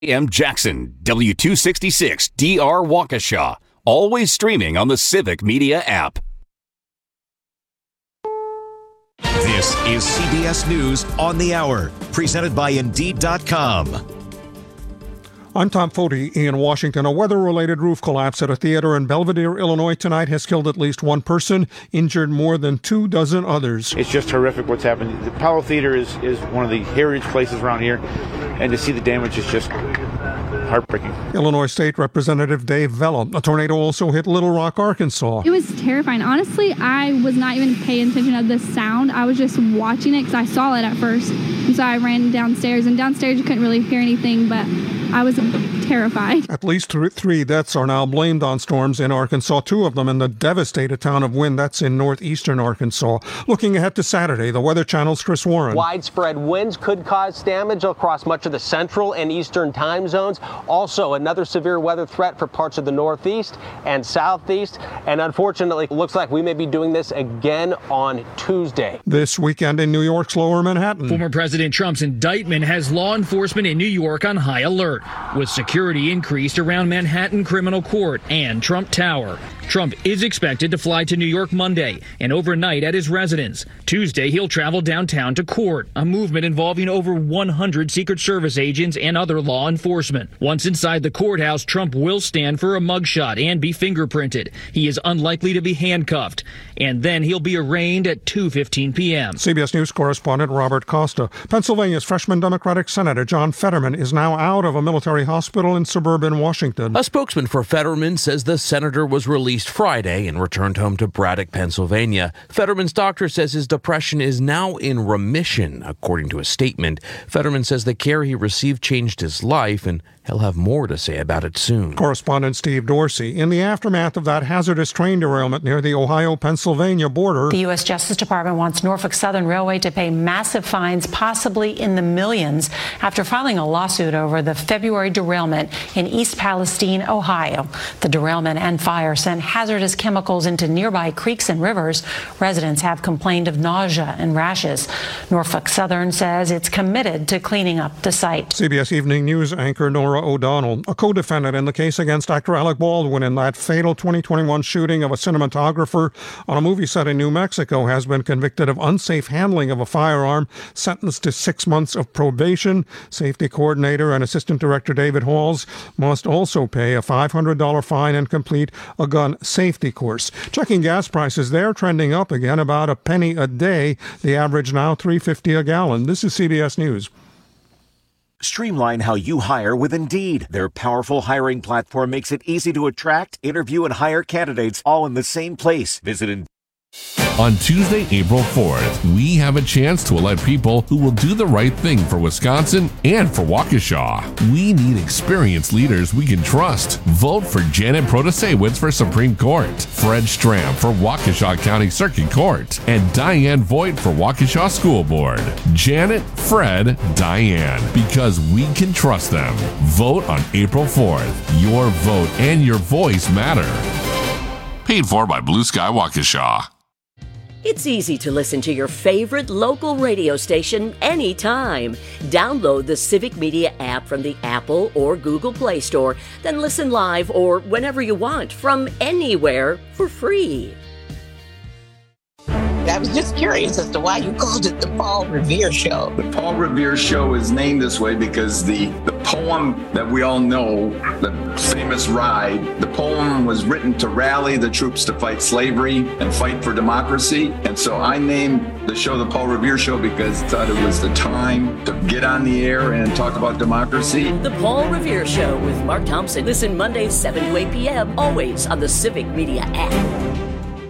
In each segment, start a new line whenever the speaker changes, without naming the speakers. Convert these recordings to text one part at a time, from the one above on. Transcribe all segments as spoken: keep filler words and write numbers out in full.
A M Jackson, W two sixty-six D R Waukesha. Always streaming on the Civic Media app.
This is C B S News on the Hour, presented by Indeed dot com.
I'm Tom Foti in Washington. A weather-related roof collapse at a theater in Belvidere, Illinois tonight has killed at least one person, injured more than two dozen others.
It's just horrific what's happened. The Apollo Theater is, is one of the heritage places around here, and to see the damage is just heartbreaking.
Illinois State Representative Dave Vella. A tornado also hit Little Rock, Arkansas.
It was terrifying. Honestly, I was not even paying attention to the sound. I was just watching it because I saw it at first. And so I ran downstairs, and downstairs you couldn't really hear anything, but I was terrified. At
least three deaths are now blamed on storms in Arkansas, two of them in the devastated town of Wynne. That's in northeastern Arkansas. Looking ahead to Saturday, the Weather Channel's Chris Warren.
Widespread winds could cause damage across much of the central and eastern time zones. Also, another severe weather threat for parts of the northeast and southeast. And unfortunately, it looks like we may be doing this again on Tuesday.
This weekend in New York's Lower Manhattan.
Former President Trump's indictment has law enforcement in New York on high alert, with security increased around Manhattan Criminal Court and Trump Tower. Trump is expected to fly to New York Monday and overnight at his residence. Tuesday, he'll travel downtown to court, a movement involving over one hundred Secret Service agents and other law enforcement. Once inside the courthouse, Trump will stand for a mugshot and be fingerprinted. He is unlikely to be handcuffed. And then he'll be arraigned at two fifteen p.m.
C B S News correspondent Robert Costa. Pennsylvania's freshman Democratic Senator John Fetterman is now out of a military hospital in suburban Washington.
A spokesman for Fetterman says the senator was released Friday and returned home to Braddock, Pennsylvania. Fetterman's doctor says his depression is now in remission, according to a statement. Fetterman says the care he received changed his life, and he'll have more to say about it soon.
Correspondent Steve Dorsey. In the aftermath of that hazardous train derailment near the Ohio-Pennsylvania border,
the U S Justice Department wants Norfolk Southern Railway to pay massive fines, possibly in the millions, after filing a lawsuit over the February derailment in East Palestine, Ohio. The derailment and fire sent hazardous chemicals into nearby creeks and rivers. Residents have complained of nausea and rashes. Norfolk Southern says it's committed to cleaning up the site.
C B S Evening News anchor Nora O'Donnell, a co-defendant in the case against actor Alec Baldwin in that fatal twenty twenty-one shooting of a cinematographer on a movie set in New Mexico, has been convicted of unsafe handling of a firearm, sentenced to six months of probation. Safety coordinator and assistant director David Halls must also pay a five hundred dollars fine and complete a gun safety course. Checking gas prices, they're trending up again, about a penny a day. The average now three dollars and fifty cents a gallon. This is C B S News.
Streamline how you hire with Indeed. Their powerful hiring platform makes it easy to attract, interview, and hire candidates all in the same place. Visit Indeed.
On Tuesday, April fourth, we have a chance to elect people who will do the right thing for Wisconsin and for Waukesha. We need experienced leaders we can trust. Vote for Janet Protasewicz for Supreme Court, Fred Stram for Waukesha County Circuit Court, and Diane Voigt for Waukesha School Board. Janet, Fred, Diane, because we can trust them. Vote on April fourth. Your vote and your voice matter. Paid for by Blue Sky Waukesha.
It's easy to listen to your favorite local radio station anytime. Download the Civic Media app from the Apple or Google Play Store, then listen live or whenever you want from anywhere for free.
I was just curious as to why you called it the Paul Revere Show.
The Paul Revere Show is named this way because the, the poem that we all know, the famous Ride, the poem was written to rally the troops to fight slavery and fight for democracy. And so I named the show the Paul Revere Show because I thought it was the time to get on the air and talk about democracy.
The Paul Revere Show with Mark Thompson. Listen Mondays seven to eight p.m. always on the Civic Media app.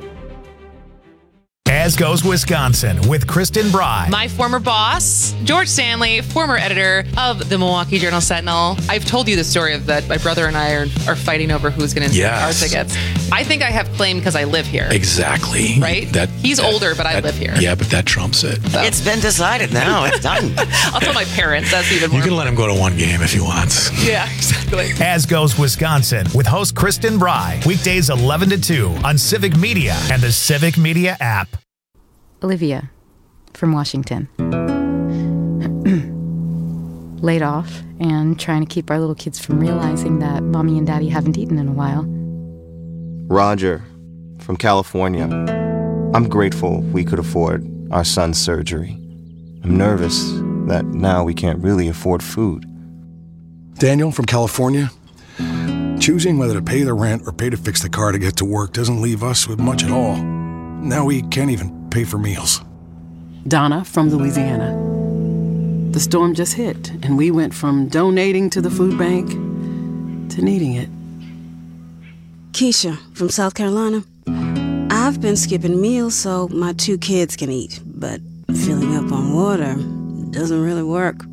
As Goes Wisconsin with Kristen Bry.
My former boss, George Stanley, former editor of the Milwaukee Journal-Sentinel. I've told you the story of that my brother and I are, are fighting over who's going to
yes.
our tickets. I think I have claim because I live here.
Exactly.
Right?
That
He's
that,
older, but I
that,
live here.
Yeah, but that trumps it.
So. It's been decided now. It's done.
I'll tell my parents. That's even more.
You can let him go to one game if he wants.
Yeah, exactly.
As Goes Wisconsin with host Kristen Bry. Weekdays eleven to two on Civic Media and the Civic Media app.
Olivia from Washington. laid off and trying to keep our little kids from realizing that mommy and daddy haven't eaten in a while.
Roger, from California. I'm grateful we could afford our son's surgery. I'm nervous that now we can't really afford food.
Daniel, from California. Choosing whether to pay the rent or pay to fix the car to get to work doesn't leave us with much at all. Now we can't even pay for meals.
Donna, from Louisiana. The storm just hit, and we went from donating to the food bank to needing it.
Keisha, from South Carolina. I've been skipping meals so my two kids can eat, but filling up on water doesn't really work.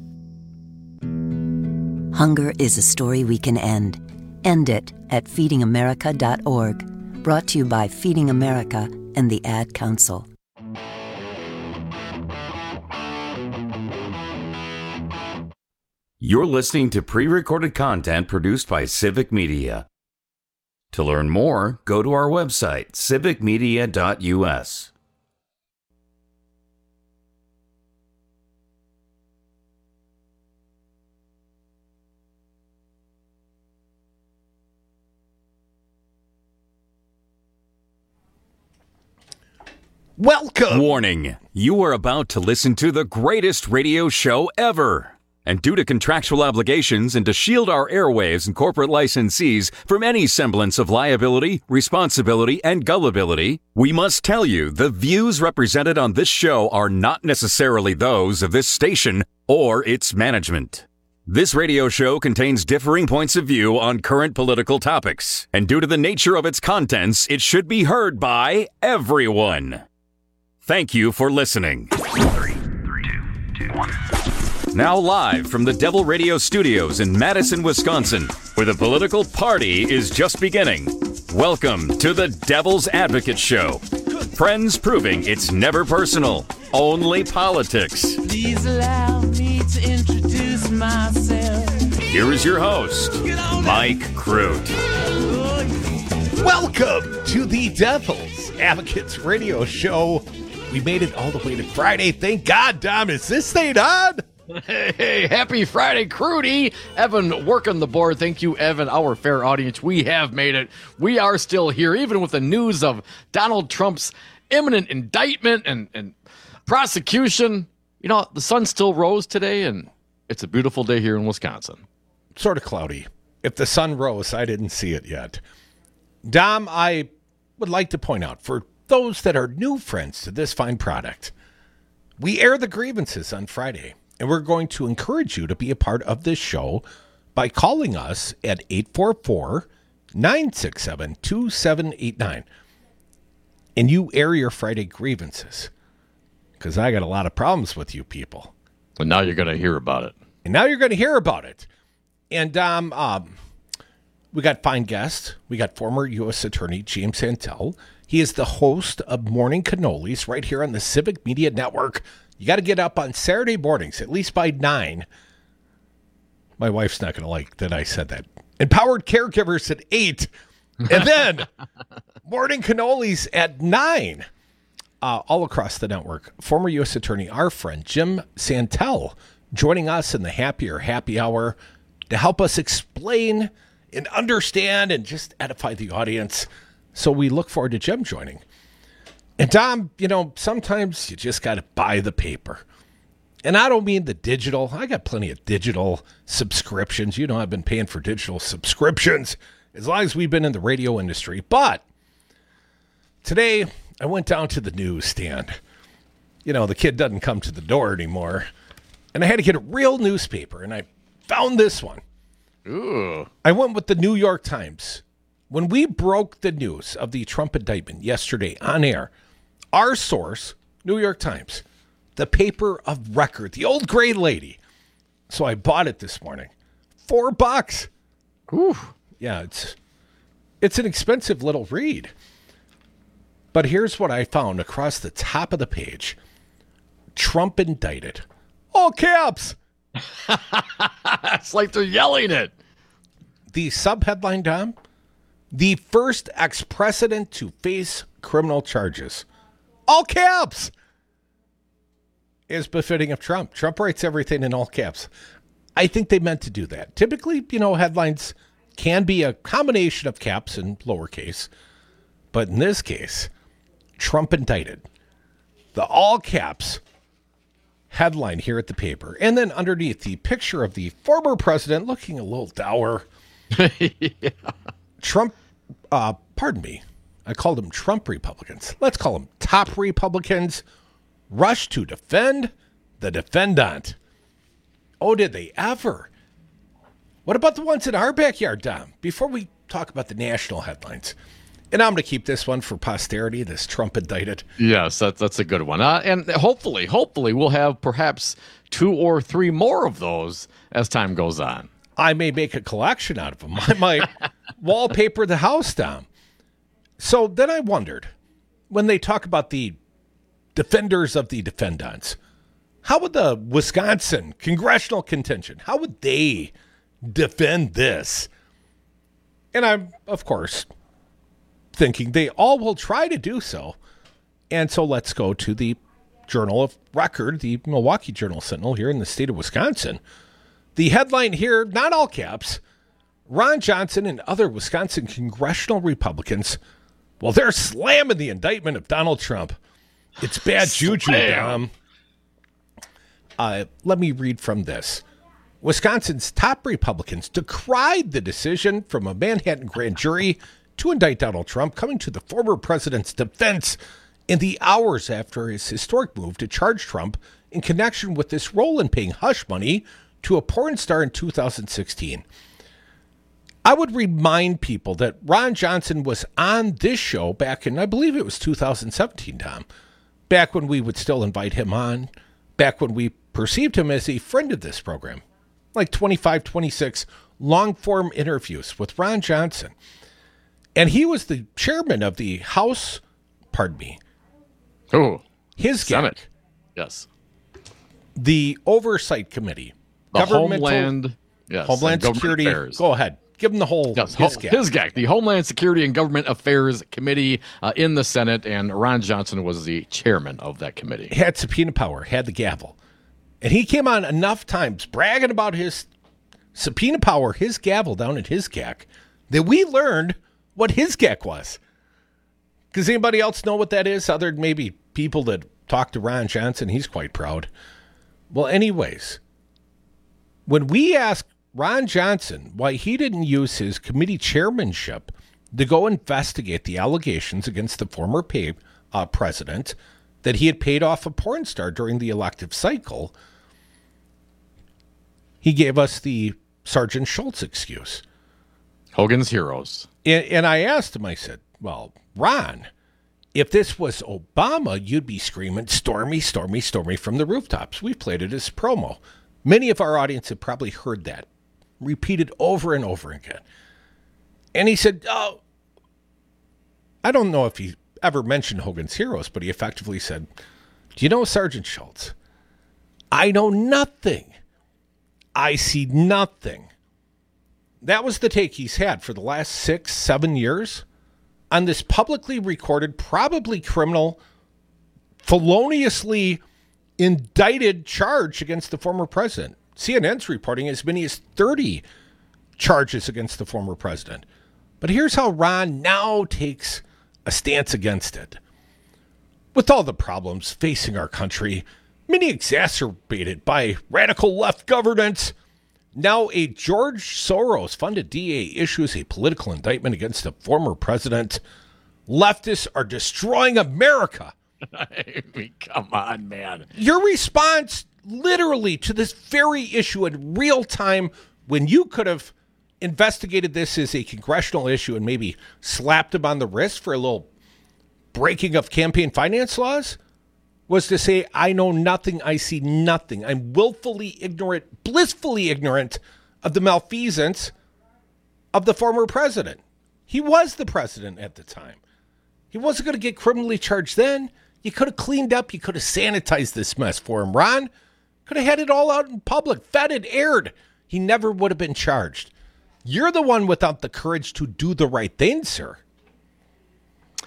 Hunger is a story we can end. End it at feeding america dot org. Brought to you by Feeding America and the Ad Council.
You're listening to pre-recorded content produced by Civic Media. To learn more, go to our website, civic media dot u s.
Welcome!
Warning, you are about to listen to the greatest radio show ever. And due to contractual obligations and to shield our airwaves and corporate licensees from any semblance of liability, responsibility, and gullibility, we must tell you the views represented on this show are not necessarily those of this station or its management. This radio show contains differing points of view on current political topics, and due to the nature of its contents, it should be heard by everyone. Thank you for listening. Three, three, two, two, one. Now live from the Devil Radio Studios in Madison, Wisconsin, where the political party is just beginning. Welcome to the Devil's Advocate Show. Friends proving it's never personal, only politics.
Please allow me to introduce myself.
Here is your host, Mike Crute.
Welcome to the Devil's Advocates Radio Show. We made it all the way to Friday. Thank God, Dom. Is this thing on?
Hey, happy Friday, Crudy. Evan working the board. Thank you, Evan, our fair audience. We have made it. We are still here, even with the news of Donald Trump's imminent indictment and, and prosecution. You know, the sun still rose today, and it's a beautiful day here in Wisconsin.
Sort of cloudy. If the sun rose, I didn't see it yet. Dom, I would like to point out, for those that are new friends to this fine product, we air the grievances on Friday. And we're going to encourage you to be a part of this show by calling us at eight four four, nine six seven, two seven eight nine. And you air your Friday grievances. Because I got a lot of problems with you people.
And now you're going to hear about it.
And now you're going to hear about it. And um, um, we got fine guests. We got former U S Attorney James Santel. He is the host of Morning Cannolis right here on the Civic Media Network. You got to get up on Saturday mornings, at least by nine. My wife's not going to like that I said that. Empowered Caregivers at eight. And then Morning Cannolis at nine. Uh, all across the network. Former U S Attorney, our friend Jim Santel, joining us in the Happier Happy Hour to help us explain and understand and just edify the audience. So we look forward to Jim joining. And Tom, you know, sometimes you just got to buy the paper. And I don't mean the digital. I got plenty of digital subscriptions. You know, I've been paying for digital subscriptions as long as we've been in the radio industry. But today I went down to the newsstand. You know, the kid doesn't come to the door anymore. And I had to get a real newspaper. And I found this one.
Ooh.
I went with the New York Times. When we broke the news of the Trump indictment yesterday on air, our source, New York Times, the paper of record, the old gray lady. So I bought it this morning. Four bucks.
Ooh.
Yeah, it's it's an expensive little read. But here's what I found across the top of the page. Trump indicted. All caps.
It's like they're yelling it.
The subheadline, Dom, the first ex-president to face criminal charges. All caps. Is befitting of Trump. Trump writes everything in all caps. I think they meant to do that. Typically, you know, headlines can be a combination of caps and lowercase. But in this case, Trump indicted. The all caps headline here at the paper. And then underneath, the picture of the former president looking a little dour. yeah. Trump, uh, pardon me, I called them Trump Republicans. Let's call them top Republicans. Rush to defend the defendant. Oh, did they ever? What about the ones in our backyard, Dom? Before we talk about the national headlines. And I'm going to keep this one for posterity, this Trump indicted.
Yes, that's, that's a good one. Uh, and hopefully, hopefully we'll have perhaps two or three more of those as time goes on.
I may make a collection out of them. I might wallpaper the house down. So then I wondered, when they talk about the defenders of the defendants, how would the Wisconsin congressional contingent, how would they defend this? And I'm, of course, thinking they all will try to do so. And so let's go to the Journal of Record, the Milwaukee Journal-Sentinel here in the state of Wisconsin. The headline here, not all caps, Ron Johnson and other Wisconsin congressional Republicans, well, they're slamming the indictment of Donald Trump. It's bad juju, Dom. Uh, let me read from this. Wisconsin's top Republicans decried the decision from a Manhattan grand jury to indict Donald Trump, coming to the former president's defense in the hours after his historic move to charge Trump in connection with this role in paying hush money to a porn star in two thousand sixteen. I would remind people that Ron Johnson was on this show back in, I believe it was two thousand seventeen, Tom, back when we would still invite him on, back when we perceived him as a friend of this program, like twenty-five, twenty-six long-form interviews with Ron Johnson. And he was the chairman of the House, pardon me.
Oh,
his
Senate. Yes.
The Oversight Committee.
The Homeland, yes,
Homeland Security.
Affairs.
Go ahead. Give him the whole
yes,
his
H I S G A C, the Homeland Security and Government Affairs Committee uh, in the Senate, and Ron Johnson was the chairman of that committee.
He had subpoena power, had the gavel. And he came on enough times bragging about his subpoena power, his gavel down at his H I S G A C, that we learned what his H I S G A C was. Does anybody else know what that is, other than maybe people that talk to Ron Johnson? He's quite proud. Well, anyways, when we asked Ron Johnson why he didn't use his committee chairmanship to go investigate the allegations against the former pay, uh, president that he had paid off a porn star during the elective cycle, he gave us the Sergeant Schultz excuse.
Hogan's Heroes.
And, and I asked him, I said, well, Ron, if this was Obama, you'd be screaming, stormy, stormy, stormy from the rooftops. We've played it as promo. Many of our audience have probably heard that repeated over and over again. And he said, oh, I don't know if he ever mentioned Hogan's Heroes, but he effectively said, do you know Sergeant Schultz? I know nothing. I see nothing. That was the take he's had for the last six, seven years on this publicly recorded, probably criminal, feloniously indicted charge against the former president. C N N's reporting as many as thirty charges against the former president. But here's how Ron now takes a stance against it. With all the problems facing our country, many exacerbated by radical left governance, now a George Soros-funded D A issues a political indictment against the former president. Leftists are destroying America.
I mean, come on, man.
Your response literally to this very issue in real time, when you could have investigated this as a congressional issue and maybe slapped him on the wrist for a little breaking of campaign finance laws, was to say, I know nothing, I see nothing. I'm willfully ignorant, blissfully ignorant of the malfeasance of the former president. He was the president at the time. He wasn't going to get criminally charged then. You could have cleaned up, you could have sanitized this mess for him, Ron. Could have had it all out in public, vetted, aired. He never would have been charged. You're the one without the courage to do the right thing, sir.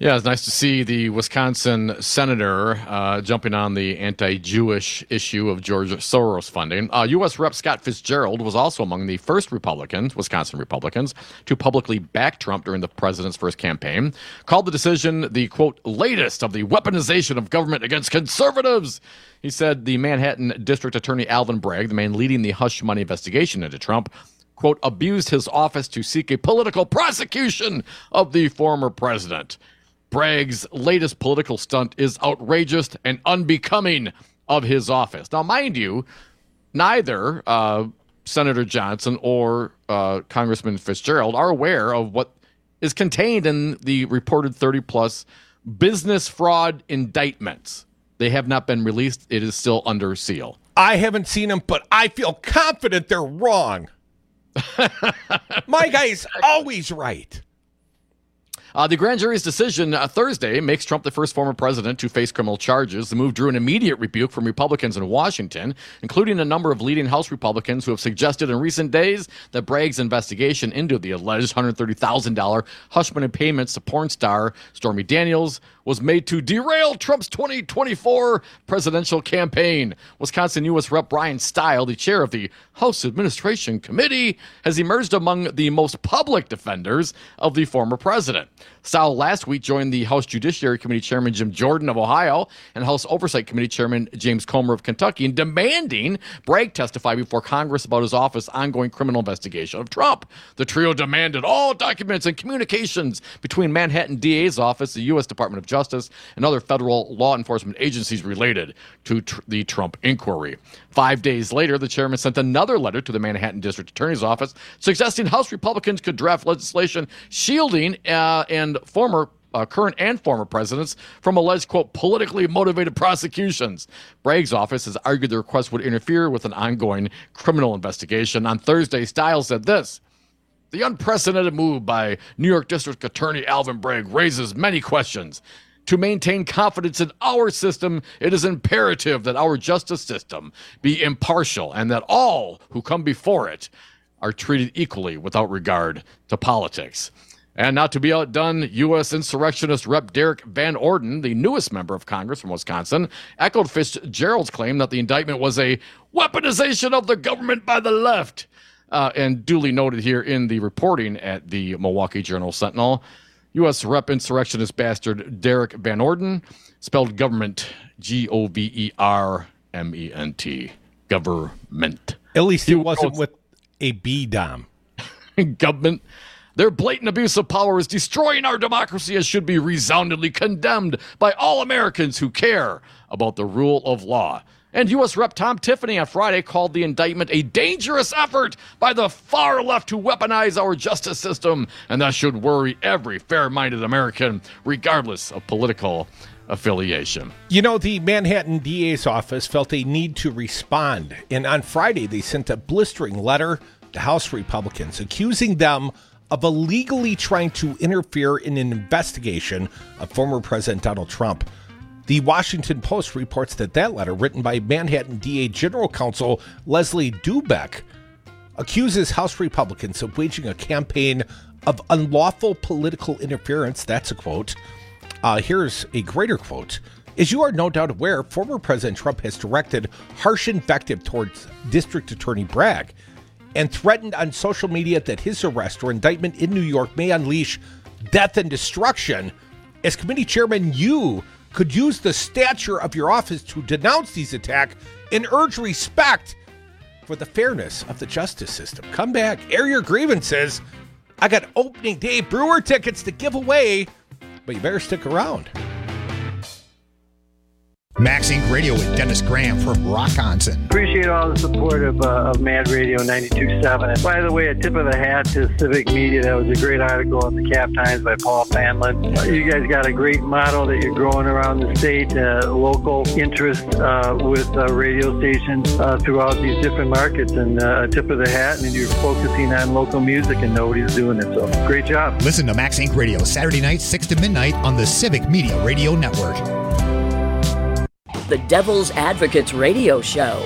Yeah, it's nice to see the Wisconsin senator uh, jumping on the anti-Jewish issue of George Soros funding. Uh, U S Rep Scott Fitzgerald was also among the first Republicans, Wisconsin Republicans, to publicly back Trump during the president's first campaign. Called the decision the, quote, latest of the weaponization of government against conservatives. He said the Manhattan District Attorney Alvin Bragg, the man leading the hush money investigation into Trump, quote, abused his office to seek a political prosecution of the former president. Bragg's latest political stunt is outrageous and unbecoming of his office. Now, mind you, neither uh, Senator Johnson or uh, Congressman Fitzgerald are aware of what is contained in the reported thirty-plus business fraud indictments. They have not been released. It is still under seal.
I haven't seen them, but I feel confident they're wrong. My guy's always right.
Uh, the grand jury's decision uh, Thursday makes Trump the first former president to face criminal charges. The move drew an immediate rebuke from Republicans in Washington, including a number of leading House Republicans who have suggested in recent days that Bragg's investigation into the alleged one hundred thirty thousand dollars hush money payments to porn star Stormy Daniels was made to derail Trump's twenty twenty-four presidential campaign. Wisconsin U S Rep Brian Stile, the chair of the House Administration Committee, has emerged among the most public defenders of the former president. Stile last week joined the House Judiciary Committee Chairman Jim Jordan of Ohio and House Oversight Committee Chairman James Comer of Kentucky in demanding Bragg testify before Congress about his office's ongoing criminal investigation of Trump. The trio demanded all documents and communications between Manhattan D A's office, the U S Department of Justice, and other federal law enforcement agencies related to tr- the Trump inquiry. Five days later, the chairman sent another letter to the Manhattan District Attorney's Office suggesting House Republicans could draft legislation shielding uh, and former Uh, current and former presidents from alleged, quote, politically motivated prosecutions. Bragg's office has argued the request would interfere with an ongoing criminal investigation. On Thursday, Stile said this: the unprecedented move by New York District Attorney Alvin Bragg raises many questions. To maintain confidence in our system, it is imperative that our justice system be impartial and that all who come before it are treated equally without regard to politics. And not to be outdone, U S insurrectionist Rep Derek Van Orden, the newest member of Congress from Wisconsin, echoed Fitzgerald's claim that the indictment was a weaponization of the government by the left. Uh, and duly noted here in the reporting at the Milwaukee Journal-Sentinel, U S Rep insurrectionist bastard Derek Van Orden, spelled government G O V E R M E N T, government.
At least it wasn't with a B, Dom.
Government. Their blatant abuse of power is destroying our democracy and should be resoundingly condemned by all Americans who care about the rule of law. And U S Rep Tom Tiffany on Friday called the indictment a dangerous effort by the far left to weaponize our justice system, and that should worry every fair-minded American, regardless of political affiliation.
You know, the Manhattan D A's office felt a need to respond, and on Friday they sent a blistering letter to House Republicans accusing them of illegally trying to interfere in an investigation of former President Donald Trump. The Washington Post reports that that letter, written by Manhattan D A General Counsel Leslie Dubeck, accuses House Republicans of waging a campaign of unlawful political interference. That's a quote. Uh, here's a greater quote. As you are no doubt aware, former President Trump has directed harsh invective towards District Attorney Bragg and threatened on social media that his arrest or indictment in New York may unleash death and destruction. As committee chairman, you could use the stature of your office to denounce these attacks and urge respect for the fairness of the justice system. Come back, air your grievances. I got opening day Brewer tickets to give away, but you better stick around.
Max Inc Radio with Dennis Graham from Rockonson.
Appreciate all the support of, uh, of Mad Radio ninety-two point seven. And by the way, a tip of the hat to Civic Media. That was a great article in the Cap Times by Paul Fanlin. Uh, you guys got a great model that you're growing around the state, uh, local interest uh, with uh, radio stations uh, throughout these different markets. And uh, a tip of the hat, and you're focusing on local music, and nobody's doing it. So great job.
Listen to Max Inc Radio Saturday night, six to midnight on the Civic Media Radio Network.
The Devil's Advocates Radio Show.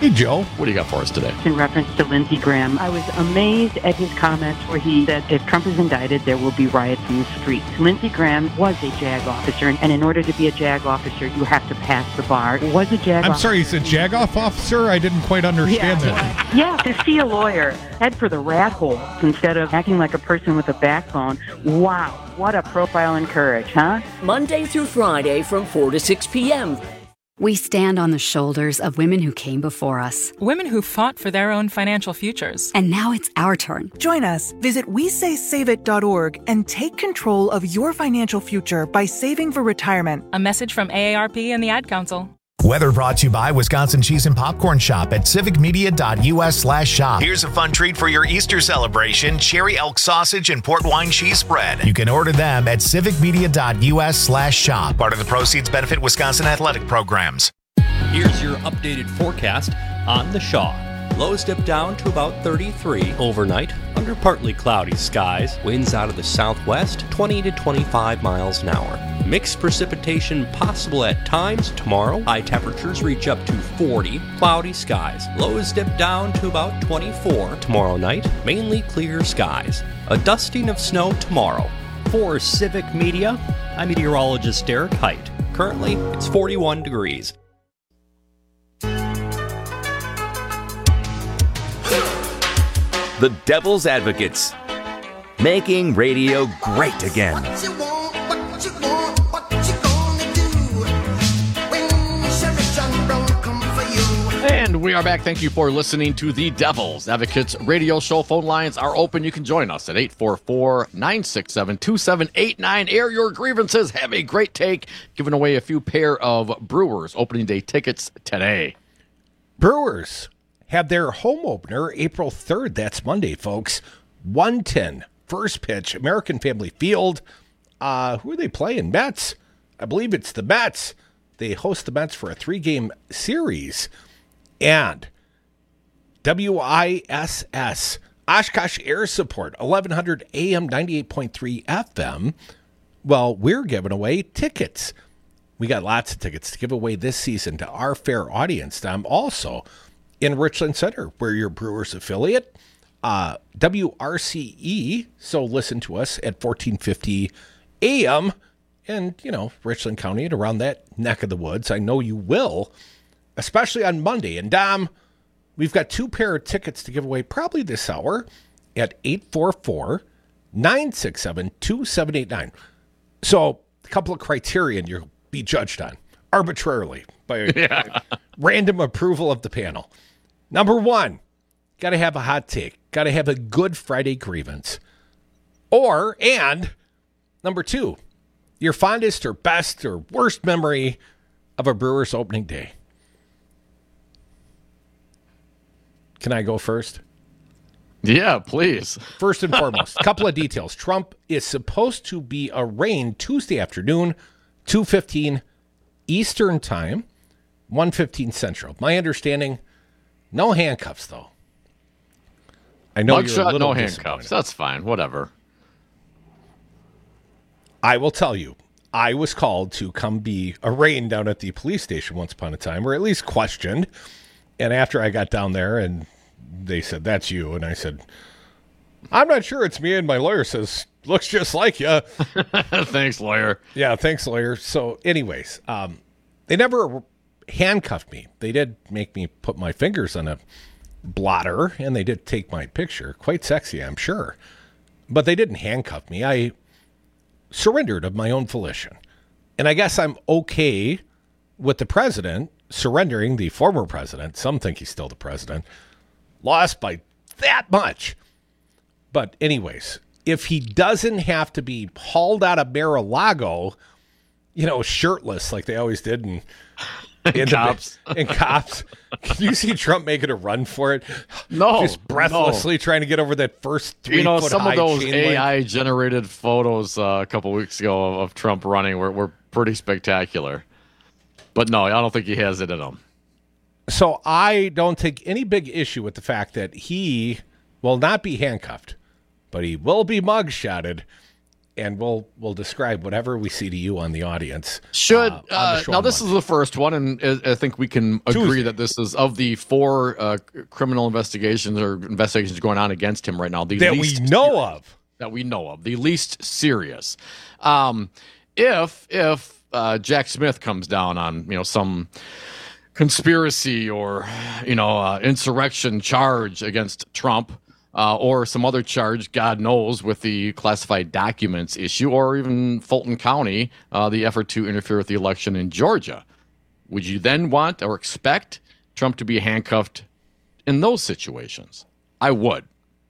Hey, Joe.
What do you got for us today?
In reference to Lindsey Graham, I was amazed at his comments where he said if Trump is indicted, there will be riots in the streets. Lindsey Graham was a JAG officer, and in order to be a JAG officer, you have to pass the bar. Was a JAG
I'm
officer.
sorry, he's a JAG-off officer? I didn't quite understand
yeah,
that.
Yeah, to see a lawyer head for the rat hole instead of acting like a person with a backbone. Wow, what a profile in courage, huh?
Monday through Friday from four to six p.m.
We stand on the shoulders of women who came before us.
Women who fought for their own financial futures.
And now it's our turn.
Join us. Visit we say save it dot org and take control of your financial future by saving for retirement.
A message from A A R P and the Ad Council.
Weather brought to you by Wisconsin Cheese and Popcorn Shop at civicmedia.us slash shop. Here's a fun treat for your Easter celebration, cherry elk sausage and port wine cheese spread. You can order them at civicmedia.us slash shop. Part of the proceeds benefit Wisconsin athletic programs.
Here's your updated forecast on the Shaw. Lows dip down to about thirty-three overnight under partly cloudy skies. Winds out of the southwest, twenty to twenty-five miles an hour. Mixed precipitation possible at times tomorrow. High temperatures reach up to forty. Cloudy skies. Lows dip down to about twenty-four tomorrow night. Mainly clear skies. A dusting of snow tomorrow. For Civic Media, I'm meteorologist Derek Height. Currently, it's forty-one degrees.
The Devil's Advocates, making radio great again.
And we are back. Thank you for listening to the Devil's Advocates radio show. Phone lines are open. You can join us at eight four four, nine six seven, two seven eight nine. Air your grievances. Have a great take. Giving away a few pair of Brewers opening day tickets today.
Brewers have their home opener April third. That's Monday, folks. one ten, first pitch, American Family Field. Uh, who are they playing? Mets. I believe it's the Mets. They host the Mets for a three-game series. And W I S S, Oshkosh Air Support, eleven hundred A M, ninety-eight point three F M. Well, we're giving away tickets. We got lots of tickets to give away this season to our fair audience. I'm also in Richland Center, where your Brewers affiliate, uh, W R C E. So listen to us at fourteen fifty A M. And, you know, Richland County and around that neck of the woods. I know you will, especially on Monday. And, Dom, we've got two pair of tickets to give away probably this hour at eight four four, nine six seven, two seven eight nine. So a couple of criteria you'll be judged on arbitrarily by yeah. random approval of the panel. Number one, got to have a hot take. Got to have a good Friday grievance. Or, and, number two, your fondest or best or worst memory of a Brewers opening day. Can I go first?
Yeah, please.
First and foremost, a couple of details. Trump is supposed to be arraigned Tuesday afternoon, two fifteen Eastern time, one fifteen Central. My understanding, no handcuffs, though. I know
Mug
you're
shot,
a little
no handcuffs. That's fine. Whatever.
I will tell you, I was called to come be arraigned down at the police station once upon a time, or at least questioned. And after I got down there and they said, that's you. And I said, I'm not sure it's me. And my lawyer says, looks just like you.
Thanks, lawyer.
Yeah, thanks, lawyer. So anyways, um, they never handcuffed me. They did make me put my fingers on a blotter, and they did take my picture. Quite sexy, I'm sure. But they didn't handcuff me. I surrendered of my own volition. And I guess I'm okay with the president surrendering, the former president. Some think he's still the president. Lost by that much. But anyways, if he doesn't have to be hauled out of Mar-a-Lago, you know, shirtless like they always did in, in
cops.
The, in cops. Can you see Trump making a run for it?
No.
Just breathlessly
no.
trying to get over that first three
You know,
foot
some
high
of those
chain
A I
link.
generated photos uh, a couple weeks ago of, of Trump running were, were pretty spectacular. But no, I don't think he has it in him.
So I don't take any big issue with the fact that he will not be handcuffed, but he will be mugshotted and we'll we'll describe whatever we see to you on the audience.
Should
uh,
uh, now this Monday. Is the first one, and I think we can agree
Tuesday.
that this is of the four uh, criminal investigations or investigations going on against him right now. The
that
least
we know
serious,
of.
That we know of, the least serious. Um, if if uh, Jack Smith comes down on you know some conspiracy or you know uh, insurrection charge against Trump. Uh, or some other charge, God knows, with the classified documents issue, or even Fulton County, uh, the effort to interfere with the election in Georgia. Would you then want or expect Trump to be handcuffed in those situations? I would.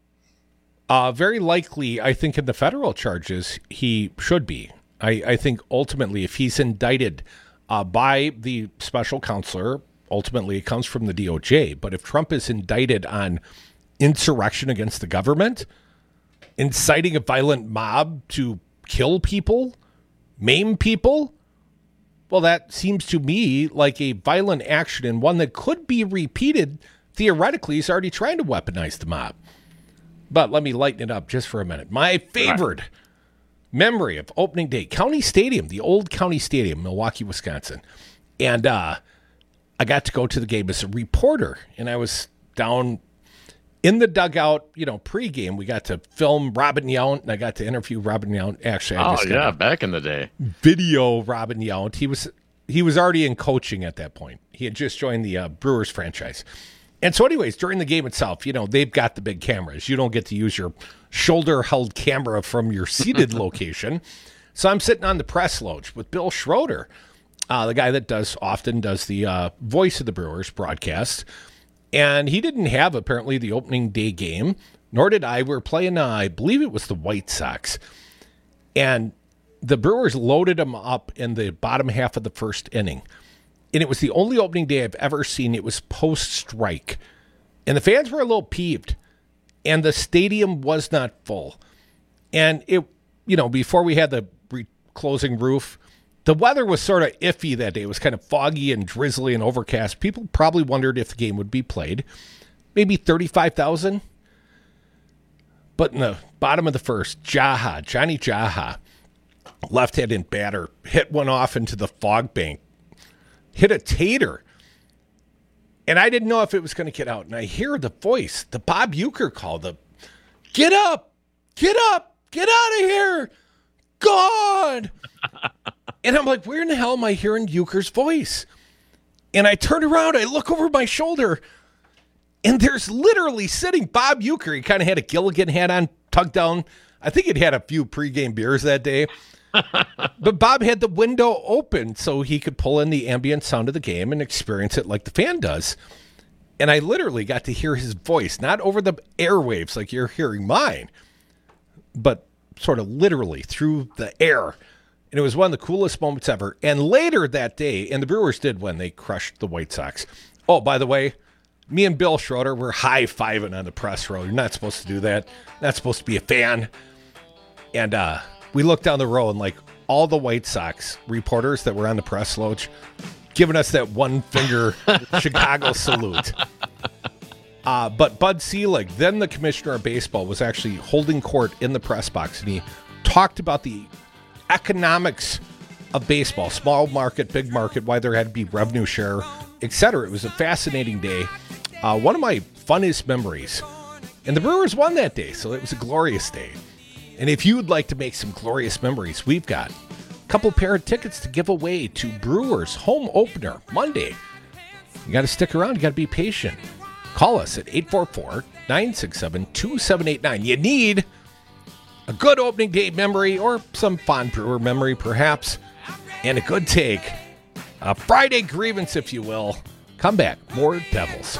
Uh, very likely, I think in the federal charges, he should be. I, I think ultimately, if he's indicted uh, by the special counselor, ultimately it comes from the D O J. But if Trump is indicted on insurrection against the government, inciting a violent mob to kill people, maim people, well, that seems to me like a violent action and one that could be repeated. Theoretically, he's already trying to weaponize the mob. But let me lighten it up just for a minute. My favorite right. memory of opening day, County Stadium, the old County Stadium, Milwaukee, Wisconsin. And uh, I got to go to the game as a reporter, and I was down in the dugout, you know, pregame. We got to film Robin Yount, and I got to interview Robin Yount. Actually, I
oh
just
yeah, back in the day,
video Robin Yount. He was he was already in coaching at that point. He had just joined the uh, Brewers franchise, and so, anyways, during the game itself, you know, they've got the big cameras. You don't get to use your shoulder-held camera from your seated location. So I'm sitting on the press lounge with Bill Schroeder, uh, the guy that does often does the uh, voice of the Brewers broadcast. And he didn't have, apparently, the opening day game, nor did I. We were playing, uh, I believe it was the White Sox. And the Brewers loaded them up in the bottom half of the first inning. And it was the only opening day I've ever seen. It was post-strike. And the fans were a little peeved. And the stadium was not full. And it, you know, before we had the re- closing roof, the weather was sort of iffy that day. It was kind of foggy and drizzly and overcast. People probably wondered if the game would be played. Maybe thirty-five thousand. But in the bottom of the first, Jaha, Johnny Jaha, left-handed batter, hit one off into the fog bank. Hit a tater. And I didn't know if it was going to get out. And I hear the voice, the Bob Uecker call, the, get up, get up, get out of here, God. And I'm like, where in the hell am I hearing Uecker's voice? And I turn around, I look over my shoulder, and there's literally sitting Bob Uecker. He kind of had a Gilligan hat on, tucked down. I think he'd had a few pregame beers that day. But Bob had the window open so he could pull in the ambient sound of the game and experience it like the fan does. And I literally got to hear his voice, not over the airwaves like you're hearing mine, but sort of literally through the air. And it was one of the coolest moments ever. And later that day, and the Brewers did when they crushed the White Sox. Oh, by the way, me and Bill Schroeder were high-fiving on the press row. You're not supposed to do that. Not supposed to be a fan. And uh, we looked down the row, and like all the White Sox reporters that were on the press lounge giving us that one-finger Chicago salute. Uh, but Bud Selig, then the commissioner of baseball, was actually holding court in the press box, and he talked about the economics of baseball, small market, big market, why there had to be revenue share, et cetera. It was a fascinating day. Uh, one of my funnest memories. And the Brewers won that day, so it was a glorious day. And if you'd like to make some glorious memories, we've got a couple pair of tickets to give away to Brewers home opener Monday. You got to stick around. You got to be patient. Call us at eight four four, nine six seven, two seven eight nine. You need a good opening day memory or some fond Brewer memory, perhaps, and a good take. A Friday grievance, if you will. Come back. More Devils.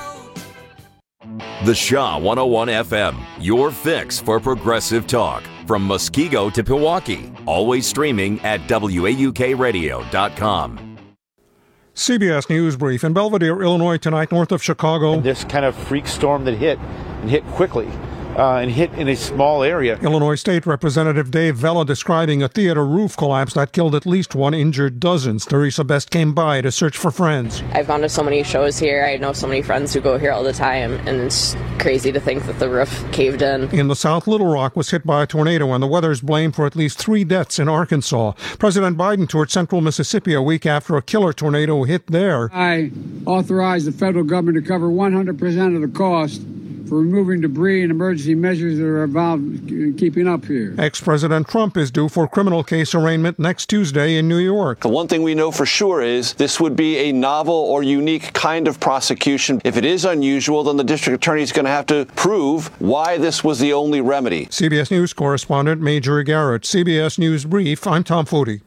The Shaw one oh one F M, your fix for progressive talk. From Muskego to Pewaukee. Always streaming at W A U K radio dot com.
C B S News Brief in Belvedere, Illinois tonight, north of Chicago.
And this kind of freak storm that hit, and hit quickly. uh, and hit in a small area.
Illinois State Representative Dave Vella describing a theater roof collapse that killed at least one, injured dozens. Teresa Best came by to search for friends.
I've gone to so many shows here. I know so many friends who go here all the time, and it's crazy to think that the roof caved in.
In the South, Little Rock was hit by a tornado, and the weather's blamed for at least three deaths in Arkansas. President Biden toured central Mississippi a week after a killer tornado hit there.
I authorized the federal government to cover one hundred percent of the cost for removing debris and emergency measures that are involved in keeping up here.
Ex-President Trump is due for criminal case arraignment next Tuesday in New York.
The one thing we know for sure is this would be a novel or unique kind of prosecution. If it is unusual, then the district attorney is going to have to prove why this was the only remedy.
C B S News correspondent Major Garrett. C B S News Brief, I'm Tom Foti.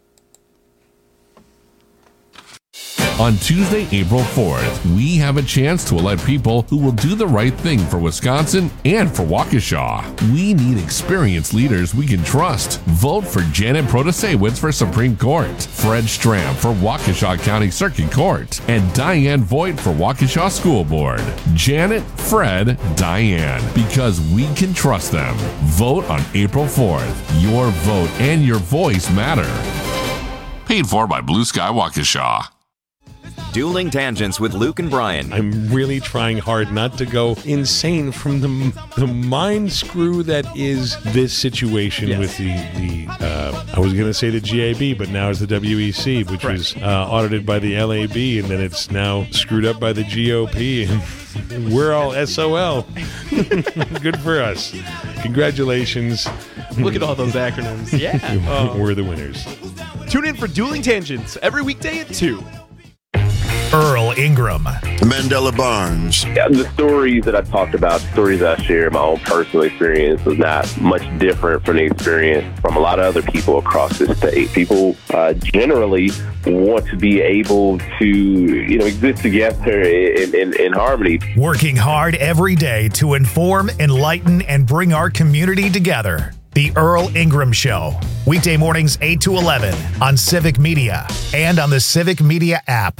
On Tuesday, April fourth, we have a chance to elect people who will do the right thing for Wisconsin and for Waukesha. We need experienced leaders we can trust. Vote for Janet Protasewicz for Supreme Court, Fred Stram for Waukesha County Circuit Court, and Diane Voigt for Waukesha School Board. Janet, Fred, Diane, because we can trust them. Vote on April fourth. Your vote and your voice matter. Paid for by Blue Sky Waukesha.
Dueling Tangents with Luke and Brian.
I'm really trying hard not to go insane from the the mind screw that is this situation yes. with the, the uh, I was going to say the G A B, but now it's the W E C, which right. was uh, audited by the L A B, and then it's now screwed up by the G O P, and we're all S O L. Good for us. Congratulations.
Look at all those acronyms. Yeah.
uh, we're the winners.
Tune in for Dueling Tangents every weekday at two.
Earl Ingram.
Mandela Barnes.
Yeah, the stories that I talked about, stories I share, my own personal experience was not much different from the experience from a lot of other people across the state. People uh, generally want to be able to, you know, exist together in, in, in harmony.
Working hard every day to inform, enlighten, and bring our community together. The Earl Ingram Show. Weekday mornings eight to eleven on Civic Media and on the Civic Media app.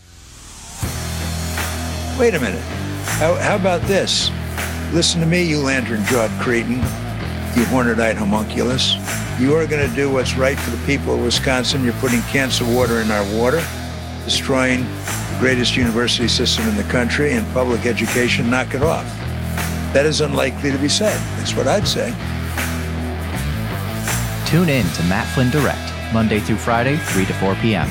Wait a minute. How, how about this? Listen to me, you lantern-jawed cretin, you horned-eyed homunculus. You are going to do what's right for the people of Wisconsin. You're putting cancer water in our water, destroying the greatest university system in the country, and public education. Knock it off. That is unlikely to be said. That's what I'd say.
Tune in to Matt Flynn Direct, Monday through Friday, three to four p.m.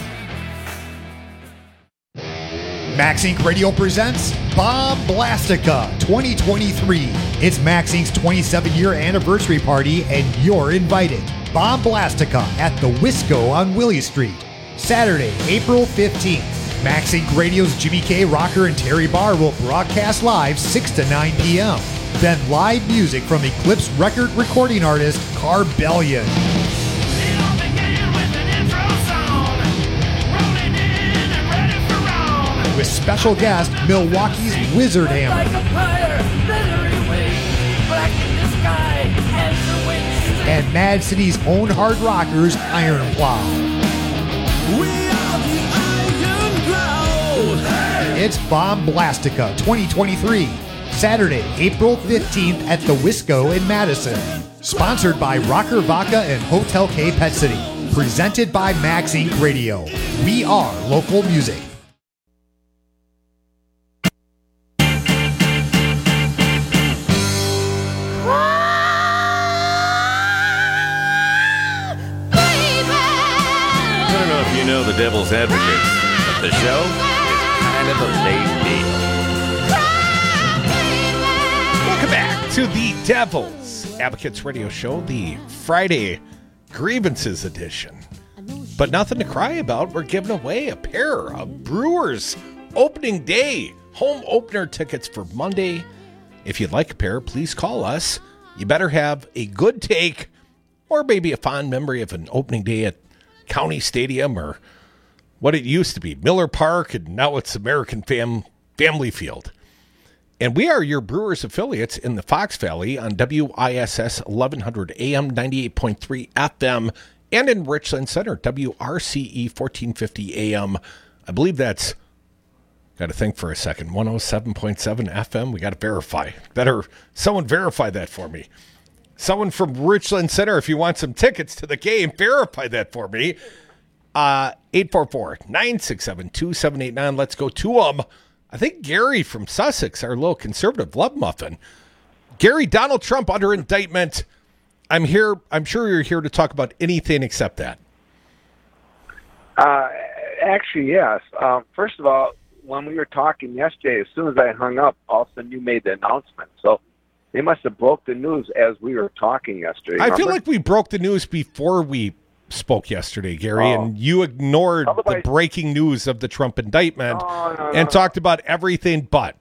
Max Incorporated. Radio presents Bomb Blastica twenty twenty-three. It's Max Incorporated's twenty-seven-year anniversary party, and you're invited. Bomb Blastica at the Wisco on Willie Street. Saturday, April fifteenth. Max Incorporated. Radio's Jimmy K. Rocker and Terry Barr will broadcast live six to nine p.m. Then live music from Eclipse record recording artist Carbellion. With special guest, Milwaukee's Wizard Hammer. And Mad City's own hard rockers, Iron Plow. It's Bomb Blastica twenty twenty-three. Saturday, April fifteenth at the Wisco in Madison. Sponsored by Rocker Vodka and Hotel K Pet City. Presented by Max Incorporated. Radio. We are local music.
Know the Devil's Advocates, but the show is kind of a late deal.
Welcome back to the Devil's Advocates Radio Show, the Friday Grievances edition. But nothing to cry about. We're giving away a pair of Brewers opening day home opener tickets for Monday. If you'd like a pair, please call us. You better have a good take or maybe a fond memory of an opening day at County Stadium, or what it used to be, Miller Park, and now it's American Fam- Family Field. And we are your Brewers affiliates in the Fox Valley on W I S S eleven hundred A M, ninety-eight point three F M, and in Richland Center, W R C E fourteen fifty A M. I believe that's Got to think for a second. one oh seven point seven F M. We got to verify. Better someone verify that for me. Someone from Richland Center, if you want some tickets to the game, verify that for me. Uh, eight four four, nine six seven, two seven eight nine. Let's go to them. I think Gary from Sussex, our little conservative love muffin. Gary, Donald Trump under indictment. I'm here. I'm sure you're here to talk about anything except that.
Uh, actually, yes. Um, first of all, when we were talking yesterday, as soon as I hung up, all of a sudden you made the announcement. So they must have broke the news as we were talking yesterday.
I
remember?
feel like we broke the news before we spoke yesterday, Gary,
Oh.
and you ignored
Otherwise-
the breaking news of the Trump indictment
No, no, no,
and
no.
talked about everything but.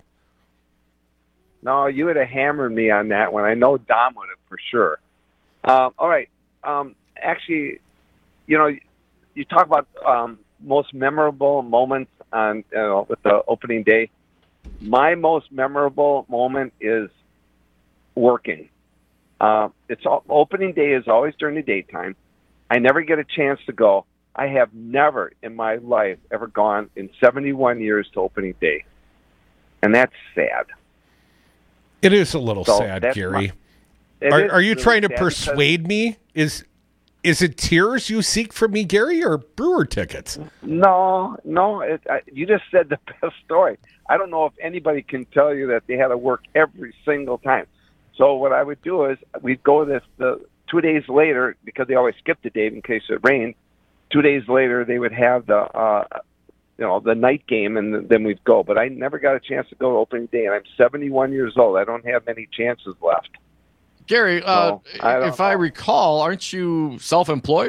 No, you would have hammered me on that one. I know Dom would have for sure. Um, all right. Um, actually, you know, you talk about um, most memorable moments on you know, with the opening day. My most memorable moment is working. Uh, it's all, opening day is always during the daytime. I never get a chance to go. I have never in my life ever gone in seventy-one years to opening day, and that's sad.
It is a little
So
sad,
that's
Gary.
my- It
Are,
is
are you
really
trying to
sad because-
persuade me? Is is it tears you seek from me, Gary, or Brewer tickets?
No, no. It, I, you just said the best story. I don't know if anybody can tell you that they had to work every single time. So what I would do is we'd go this the two days later because they always skip the day in case it rained. Two days later they would have the uh, you know the night game and then we'd go. But I never got a chance to go to opening day, and I'm seventy-one years old. I don't have many chances left.
Gary, uh,
No, I don't
if I recall, aren't you self-employed?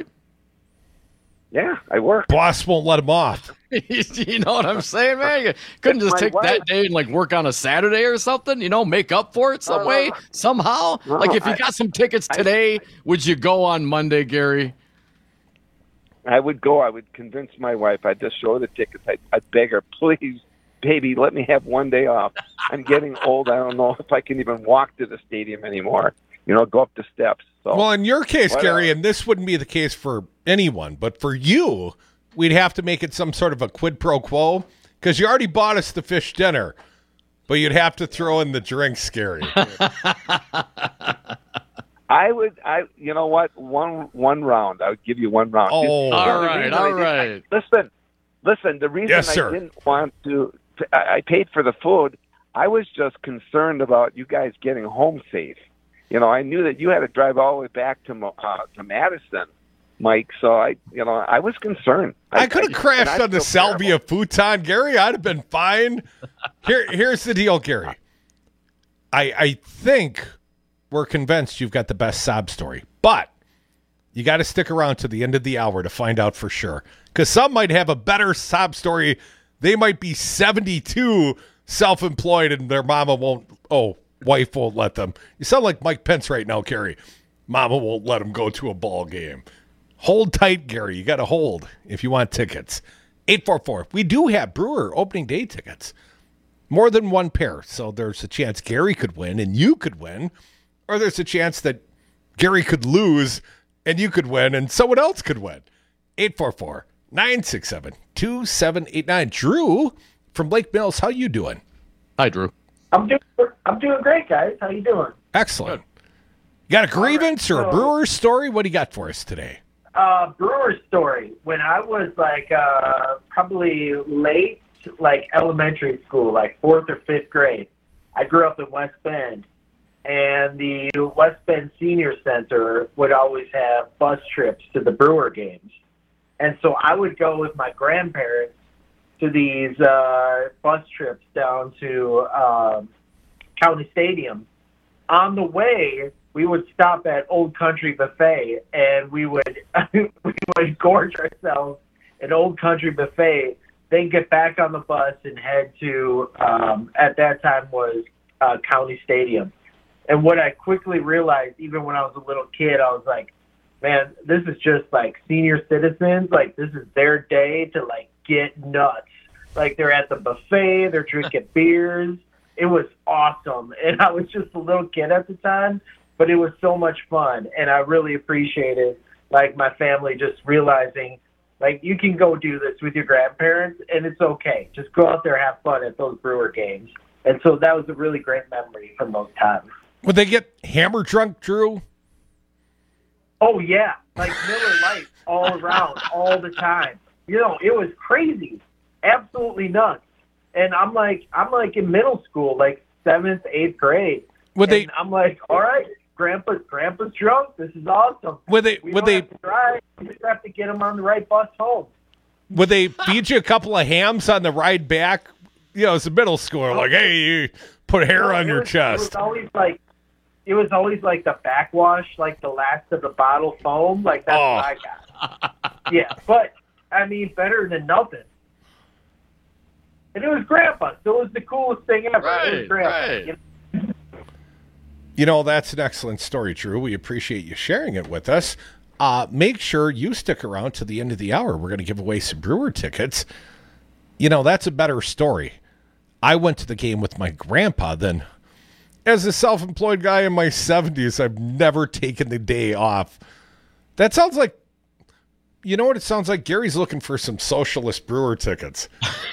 Yeah, I work.
Boss won't let him off.
You know what I'm saying, man? You couldn't just
My
take
wife-
that day and like work on a Saturday or something, you know, make up for it some
No, no,
way,
no.
somehow.
No,
like if you
I-
got some tickets today, would you go on Monday, Gary?
I would go. I would convince my wife. I'd just show her the tickets. I'd, I'd beg her, please, baby, let me have one day off. I'm getting old. I don't know if I can even walk to the stadium anymore. You know, go up the steps. So,
Well, in your case,
whatever.
Gary, and this wouldn't be the case for anyone, but for you, we'd have to make it some sort of a quid pro quo because you already bought us the fish dinner, but you'd have to throw in the drinks, Gary.
I would. I. You know what? One one round. I would give you one round.
Oh.
The
All
only
right,
reason
all
I didn't-
right.
Listen, listen. The reason
Yes,
I
sir.
didn't want to, I I paid for the food. I was just concerned about you guys getting home safe. You know, I knew that you had to drive all the way back to Mo- uh, to Madison, Mike. So I, you know, I was concerned.
I could have
and
crashed
I
on the
feel
Salvia futon, Gary. I'd have been fine. Here, here's the deal, Gary. I I think we're convinced you've got the best sob story, but you got to stick around to the end of the hour to find out for sure. Because some might have a better sob story. They might be seventy-two, self-employed, and their mama won't. Oh, wife won't let them. You sound like Mike Pence right now, Gary. Mama won't let him go to a ball game. Hold tight, Gary. You got to hold if you want tickets. eight four four. We do have Brewer opening day tickets. More than one pair. So there's a chance Gary could win and you could win. Or there's a chance that Gary could lose and you could win and someone else could win. eight four four, nine six seven, two seven eight nine. Drew from Lake Mills, how you doing?
Hi, Drew.
I'm doing I'm doing great, guys. How you doing?
Excellent. You got a grievance or a
so-
Brewer's story? What do you got for us today?
Uh, Brewer's story. When I was like uh, probably late, like elementary school, like fourth or fifth grade, I grew up in West Bend, and the West Bend Senior Center would always have bus trips to the Brewer games, and so I would go with my grandparents to these uh, bus trips down to um, County Stadium. On the way, we would stop at Old Country Buffet, and we would we would gorge ourselves at Old Country Buffet, then get back on the bus and head to, um, at that time was uh, County Stadium. And what I quickly realized, even when I was a little kid, I was like, man, this is just like senior citizens. Like, this is their day to, like, get nuts. Like, they're at the buffet, they're drinking beers. It was awesome. And I was just a little kid at the time, but it was so much fun. And I really appreciated, like, my family just realizing Like, you can go do this with your grandparents, and it's okay. Just go out there, have fun at those Brewer games. And so that was a really great memory from those times.
Would they get hammer drunk, Drew?
Oh, yeah. Like Miller Lite all around, all the time. You know, it was crazy. Absolutely nuts. And I'm like, I'm like in middle school, like seventh, eighth grade.
Would
and
they?
I'm like, all right, Grandpa, Grandpa's drunk. This is awesome.
Would they?
We
would
don't
they?
have to drive. We just have to get him on the right bus home.
Would they feed you a couple of hams on the ride back? You know, as a middle schooler, like, hey, you put hair
No,
on
it
your
was,
chest.
It was always like, it was always like the backwash, like the last of the bottle foam. Like that's
Oh.
what I got. Yeah, but I mean, better than nothing. And it was Grandpa, so it was the coolest thing ever. it was
Right,
Grandpa.
right.
You know?
You know, that's an excellent story, Drew. We appreciate you sharing it with us. Uh, make sure you stick around to the end of the hour. We're going to give away some Brewer tickets. You know, that's a better story. I went to the game with my grandpa. Then, as a self-employed guy in my seventies, I've never taken the day off. That sounds like, you know what it sounds like? Gary's looking for some socialist Brewer tickets.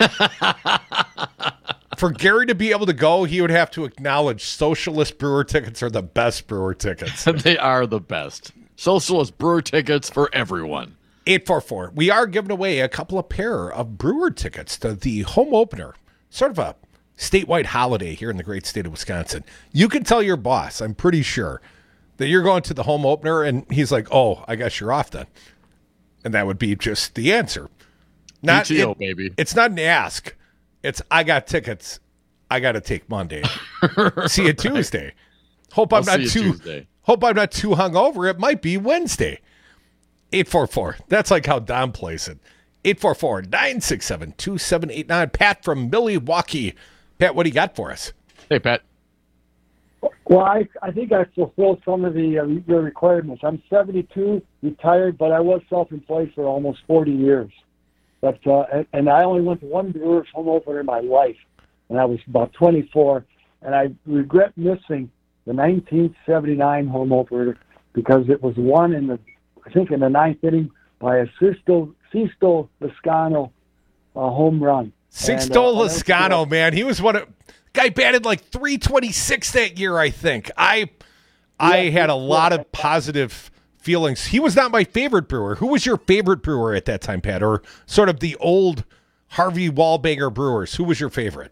For Gary to be able to go, he would have to acknowledge socialist Brewer tickets are the best Brewer tickets.
They are the best. Socialist Brewer tickets for everyone.
eight four four. We are giving away a couple of pair of Brewer tickets to the home opener. Sort of a statewide holiday here in the great state of Wisconsin. You can tell your boss, I'm pretty sure, that you're going to the home opener, and he's like, oh, I guess you're off then. And that would be just the answer. Not
P T O,
it-
baby.
It's not an ask. It's, I got tickets. I got to take Monday. See you Tuesday. Hope I'm
I'll
not
see you
too.
Tuesday.
Hope I'm not too hungover. It might be Wednesday. eight four four. That's like how Don plays it. eight four four, nine six seven, two seven eight nine. Pat from Milwaukee. Pat, what do you got for us?
Hey, Pat.
Well, I, I think I fulfilled some of the uh, your requirements. I'm seventy-two, retired, but I was self-employed for almost forty years. But uh, and, and I only went to one Brewers home opener in my life, and I was about twenty-four. And I regret missing the nineteen seventy-nine home opener because it was won in the, I think, in the ninth inning by a Sisto Sisto Lascano uh, home run.
Sixto
And, uh,
Lascano, man. He was one of guy batted like three twenty-six that year, I think. I I
Yeah,
had a
yeah.
lot of positive feelings. He was not my favorite Brewer. Who was your favorite Brewer at that time, Pat? Or sort of the old Harvey Wallbanger Brewers. Who was your favorite?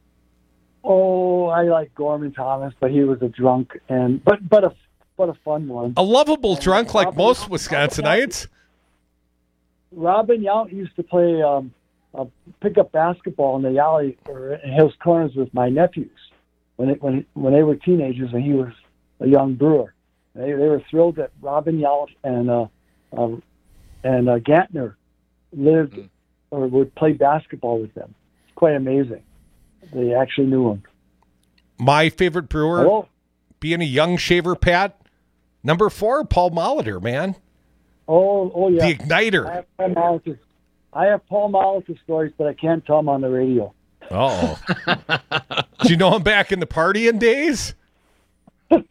Oh, I like Gorman Thomas, but he was a drunk and but but a but a fun one.
A lovable
And
drunk like
Robin-
most Wisconsinites.
Robin Yount used to play um, uh, pickup basketball in the alley or in Hills Corners with my nephews when it, when when they were teenagers and he was a young brewer. They they were thrilled that Robin Yount and uh, um, and uh, Gantner lived
Mm.
or would play basketball with them. It's quite amazing. They actually knew him.
My favorite Brewer,
Hello?
being a young shaver, Pat, number four, Paul Molitor, man.
Oh, oh yeah.
The Igniter.
I have Paul Molitor. I have Paul Molitor stories, but I can't tell them on the radio.
Oh. Do you know him back in the partying days?
Uh,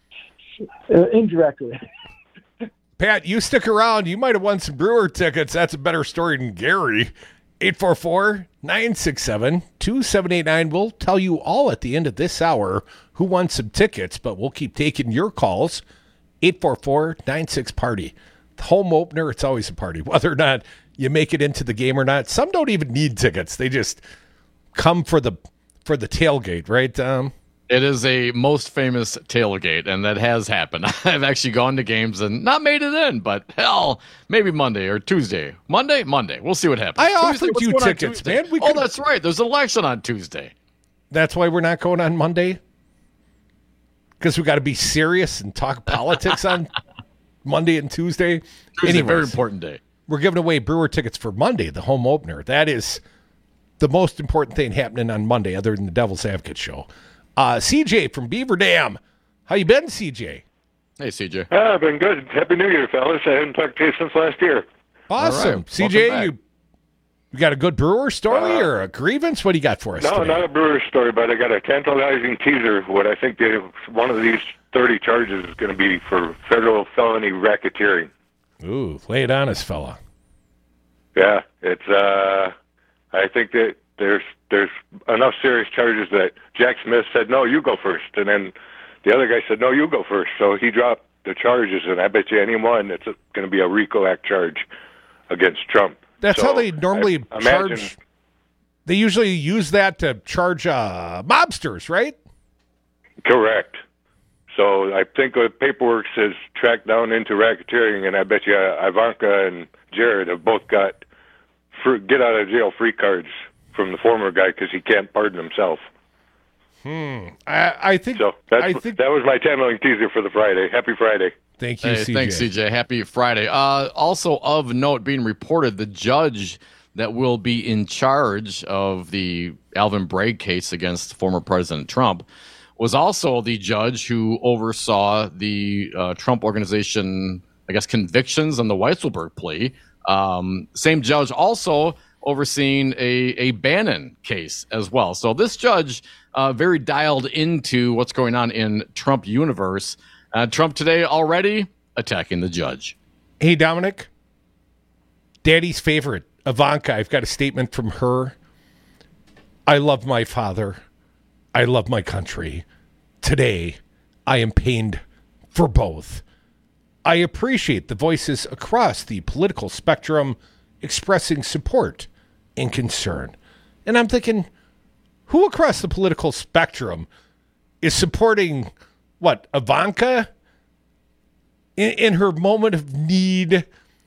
indirectly.
Pat, you stick around. You might have won some Brewer tickets. That's a better story than Gary. eight four four, nine six seven, two seven eight nine. We'll tell you all at the end of this hour who won some tickets, but we'll keep taking your calls. eight four four, nine six, party. The home opener, it's always a party, whether or not you make it into the game or not. Some don't even need tickets. They just come for the for the tailgate, right, um
It is a most famous tailgate, and that has happened. I've actually gone to games and not made it in, but hell, maybe Monday or Tuesday. Monday? Monday. We'll see what happens.
I offered
Tuesday, what's
you
going on
tickets,
Tuesday?
man. We
oh,
could-
that's right. There's an election on Tuesday.
That's why we're not going on Monday? Because we got to be serious and talk politics on Monday and Tuesday.
Tuesday, a very
Anyways,
important day.
we're giving away Brewer tickets for Monday, the home opener. That is the most important thing happening on Monday other than the Devil's Advocate show. Uh, C J from Beaver Dam. How you been, C J?
Hey, C J.
Ah, I've been good. Happy New Year, fellas. I haven't talked to you since last year.
Awesome.
right.
C J,
Welcome
you, you got a good Brewer story
Uh,
or a grievance? What do you got for us
No,
today?
not a brewer story, but I got a tantalizing teaser. What I think they, one of these thirty charges is going to be for federal felony racketeering.
Ooh, lay it on us, fella.
Yeah, it's. Uh, I think that there's there's enough serious charges that Jack Smith said, no, you go first. And then the other guy said, no, you go first. So he dropped the charges, and I bet you anyone it's going to be a RICO Act charge against Trump.
That's
so
how they normally
I,
charge.
imagine,
They usually use that to charge uh, mobsters, right?
Correct. So I think the paperwork says tracked down into racketeering, and I bet you uh, Ivanka and Jared have both got free, get out of jail free cards from the former guy because he can't pardon himself.
Hmm. I, I think.
So that's,
I think
that was my channeling teaser for the Friday. Happy Friday.
Thank you,
Hey,
C J.
thanks, C J. Happy Friday. Uh, also of note, being reported, the judge that will be in charge of the Alvin Bragg case against former President Trump was also the judge who oversaw the uh, Trump Organization, I guess, convictions on the Weisselberg plea. Um, same judge also overseeing a, a Bannon case as well. So this judge uh, very dialed into what's going on in Trump universe. Uh, Trump today already attacking the judge.
Hey, Dominic. Daddy's favorite, Ivanka. I've got a statement from her. I love my father. I love my country. Today, I am pained for both. I appreciate the voices across the political spectrum expressing support and concern. And I'm thinking, who across the political spectrum is supporting, what, Ivanka in, in her moment of need?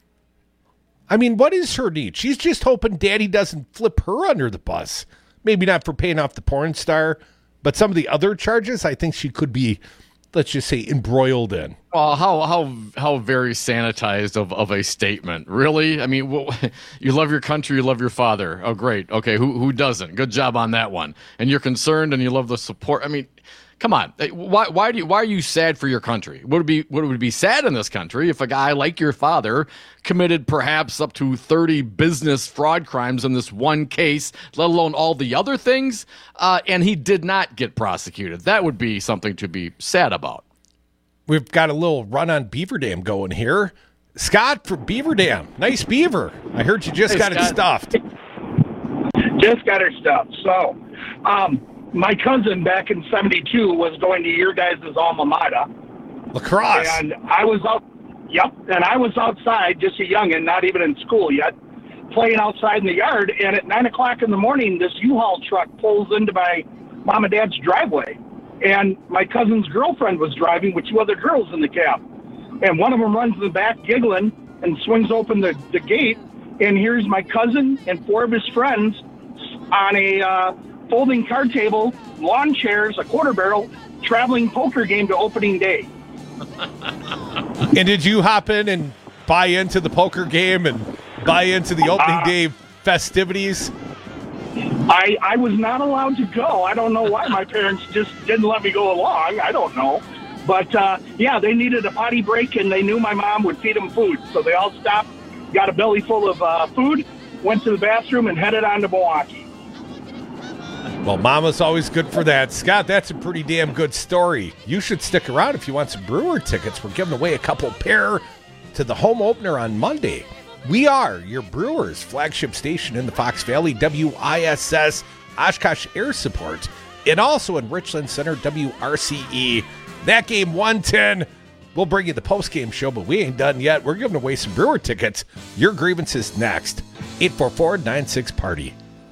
I mean, what is her need? She's just hoping Daddy doesn't flip her under the bus. Maybe not for paying off the porn star, but some of the other charges I think she could be, let's just say, embroiled in.
Well, how how how very sanitized of, of a statement. Really? I mean, well, you love your country, you love your father. Oh, great. Okay, who who doesn't? Good job on that one. And you're concerned and you love the support. I mean, come on. Why why do you, why are you sad for your country? Would it be would it be sad in this country if a guy like your father committed perhaps up to thirty business fraud crimes in this one case, let alone all the other things, uh, and he did not get prosecuted? That would be something to be sad about.
We've got a little run on Beaver Dam going here. Scott from Beaver Dam. Nice beaver. I heard you just
Hey,
got
Scott.
it stuffed.
Just got her stuffed. So, um, my cousin back in seventy-two was going to your guys' alma mater.
Lacrosse.
And I was out, yep, and I was outside, just a youngin', not even in school yet, playing outside in the yard, and at nine o'clock in the morning, this U-Haul truck pulls into my mom and dad's driveway. And my cousin's girlfriend was driving with two other girls in the cab. And one of them runs in the back giggling and swings open the, the gate, and here's my cousin and four of his friends on a uh, folding card table, lawn chairs, a quarter barrel, traveling poker game to opening day.
And did you hop in and buy into the poker game and buy into the opening
Uh,
day festivities?
I, I was not allowed to go. I don't know why my parents just didn't let me go along. I don't know. But, uh, yeah, they needed a potty break, and they knew my mom would feed them food. So they all stopped, got a belly full of uh, food, went to the bathroom, and headed on to Milwaukee.
Well, Mama's always good for that. Scott, that's a pretty damn good story. You should stick around if you want some Brewer tickets. We're giving away a couple pair to the home opener on Monday. We are your Brewers flagship station in the Fox Valley, W I S S, Oshkosh Air Support, and also in Richland Center, W R C E. That game one ten. We'll bring you the post-game show, but we ain't done yet. We're giving away some Brewer tickets. Your grievances next. eight four four, nine six, party.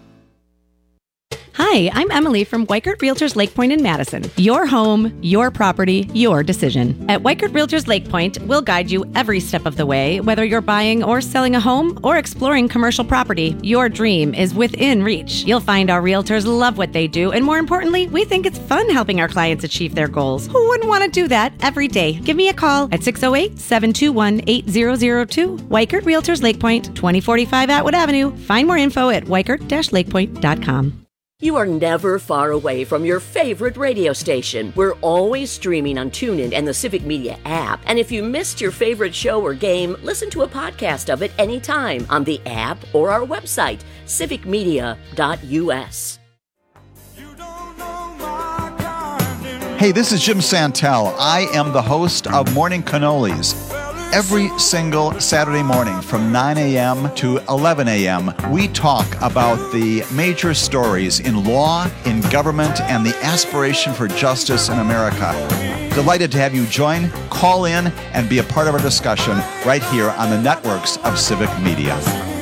Hi, I'm Emily from Weichert Realtors Lake Point in Madison. Your home, your property, your decision. At Weichert Realtors Lake Point, we'll guide you every step of the way. Whether you're buying or selling a home or exploring commercial property, your dream is within reach. You'll find our realtors love what they do, and more importantly, we think it's fun helping our clients achieve their goals. Who wouldn't want to do that every day? Give me a call at six oh eight, seven two one, eight zero zero two. Weichert Realtors Lake Point, twenty forty-five Atwood Avenue. Find more info at weichert dash lakepoint dot com.
You are never far away from your favorite radio station. We're always streaming on TuneIn and the Civic Media app. And if you missed your favorite show or game, listen to a podcast of it anytime on the app or our website, civic media dot u s.
Hey, this is Jim Santel. I am the host of Morning Cannolis. Every single Saturday morning from nine a.m. to eleven a.m., we talk about the major stories in law, in government, and the aspiration for justice in America. Delighted to have you join, call in, and be a part of our discussion right here on the networks of Civic Media.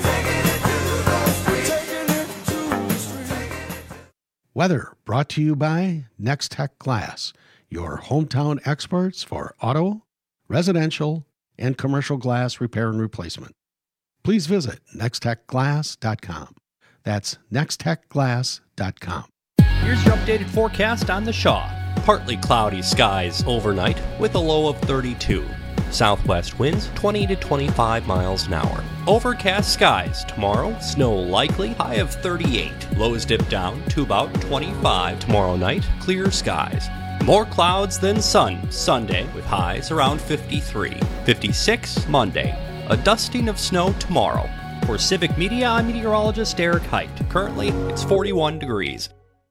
Weather brought to you by Next Tech Glass, your hometown experts for auto, residential, and commercial glass repair and replacement. Please visit next tech glass dot com. That's next tech glass dot com.
Here's your updated forecast on the Shaw. Partly cloudy skies overnight with a low of thirty-two. Southwest winds twenty to twenty-five miles an hour. Overcast skies tomorrow, snow likely, high of thirty-eight. Lows dip down to about twenty-five. Tomorrow night, clear skies. More clouds than sun Sunday with highs around fifty-three. fifty-six Monday. A dusting of snow tomorrow. For Civic Media, I'm meteorologist Eric Height. Currently, it's forty-one degrees.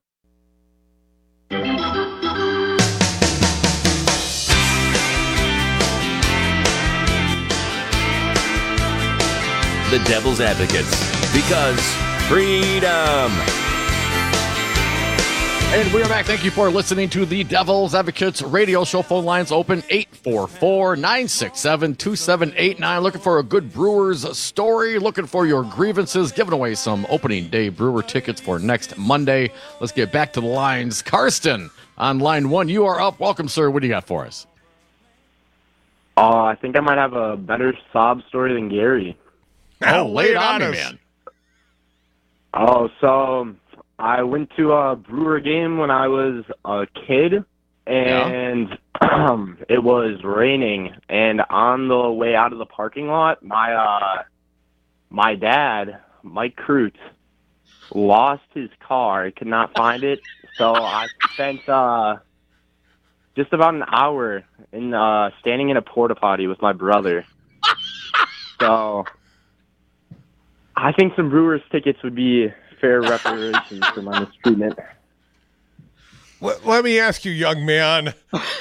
The Devil's Advocates, because freedom.
And we are back. Thank you for listening to the Devil's Advocates radio show. Phone lines open eight four four, nine six seven, two seven eight nine. Looking for a good Brewers story, looking for your grievances, giving away some opening day Brewer tickets for next Monday. Let's get back to the lines. Karsten on line one. You are up. Welcome, sir. What do you got for us?
Uh, I think I might have a better sob story than Gary.
Oh, lay it on me, man.
Oh, so I went to a Brewer game when I was a kid, and yeah. um, it was raining. And on the way out of the parking lot, my uh, my dad, Mike Crute, lost his car. He could not find it, so I spent uh, just about an hour in uh, standing in a porta potty with my brother. So I think some Brewers tickets would be fair reparations for my mistreatment.
Let, let me ask you, young man,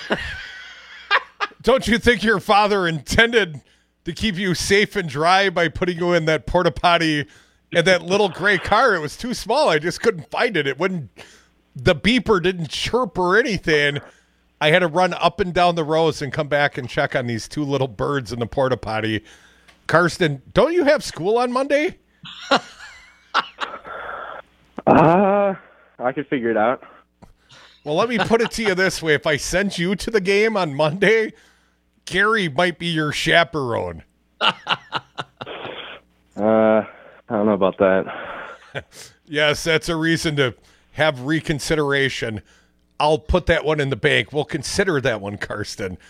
don't you think your father intended to keep you safe and dry by putting you in that porta potty in that little gray car? It was too small. I just couldn't find it. It wouldn't. The beeper didn't chirp or anything. I had to run up and down the rows and come back and check on these two little birds in the porta potty. Karsten, don't you have school on Monday?
Uh, I could figure it out.
Well, let me put it to you this way. If I send you to the game on Monday, Gary might be your chaperone.
Uh, I don't know about that.
Yes, that's a reason to have reconsideration. I'll put that one in the bank. We'll consider that one, Karsten.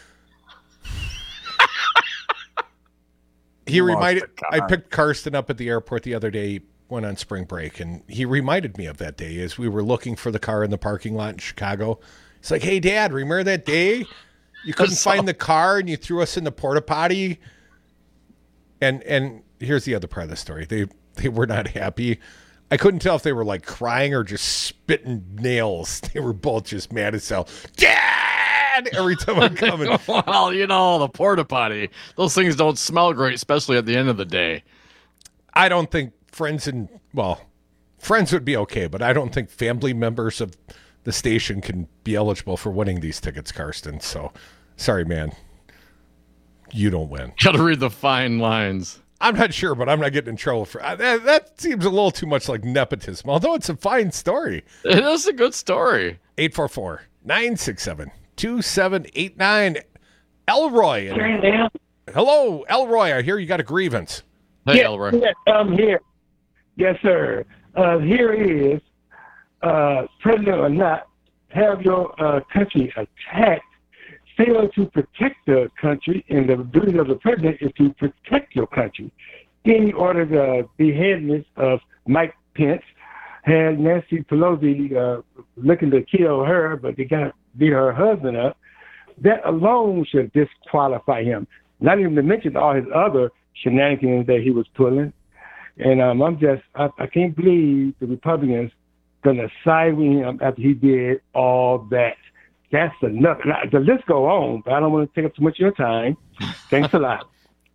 He reminded I picked Karsten up at the airport the other day. He went on spring break, and he reminded me of that day as we were looking for the car in the parking lot in Chicago. He's like, "Hey, Dad, remember that day you couldn't so- find the car and you threw us in the porta potty?" And and here's the other part of the story. They they were not happy. I couldn't tell if they were like crying or just spitting nails. They were both just mad as hell. Dad! Every time I'm coming.
Well, you know, the porta potty, those things don't smell great, especially at the end of the day.
I don't think friends and, well, friends would be okay, but I don't think family members of the station can be eligible for winning these tickets, Karsten. So, sorry, man. You don't win.
Got to read the fine lines.
I'm not sure, but I'm not getting in trouble for uh, that. That seems a little too much like nepotism, although it's a fine story.
It is a good story.
eight four four, nine six seven, two seven eight nine. Elroy. And, hello, Elroy. I hear you got a grievance.
Hey,
yes,
Elroy.
Yes, I'm here. Yes, sir. Uh, here is, uh, president or not, have your uh, country attacked, fail to protect the country, and the duty of the president is to protect your country. Then he ordered the beheading of Mike Pence, had Nancy Pelosi uh, looking to kill her, but they got to beat her husband up. That alone should disqualify him. Not even to mention all his other shenanigans that he was pulling. And um, I'm just, I, I can't believe the Republicans going to side with him after he did all that. That's enough. Now, the list go on, but I don't want to take up too much of your time. Thanks a lot.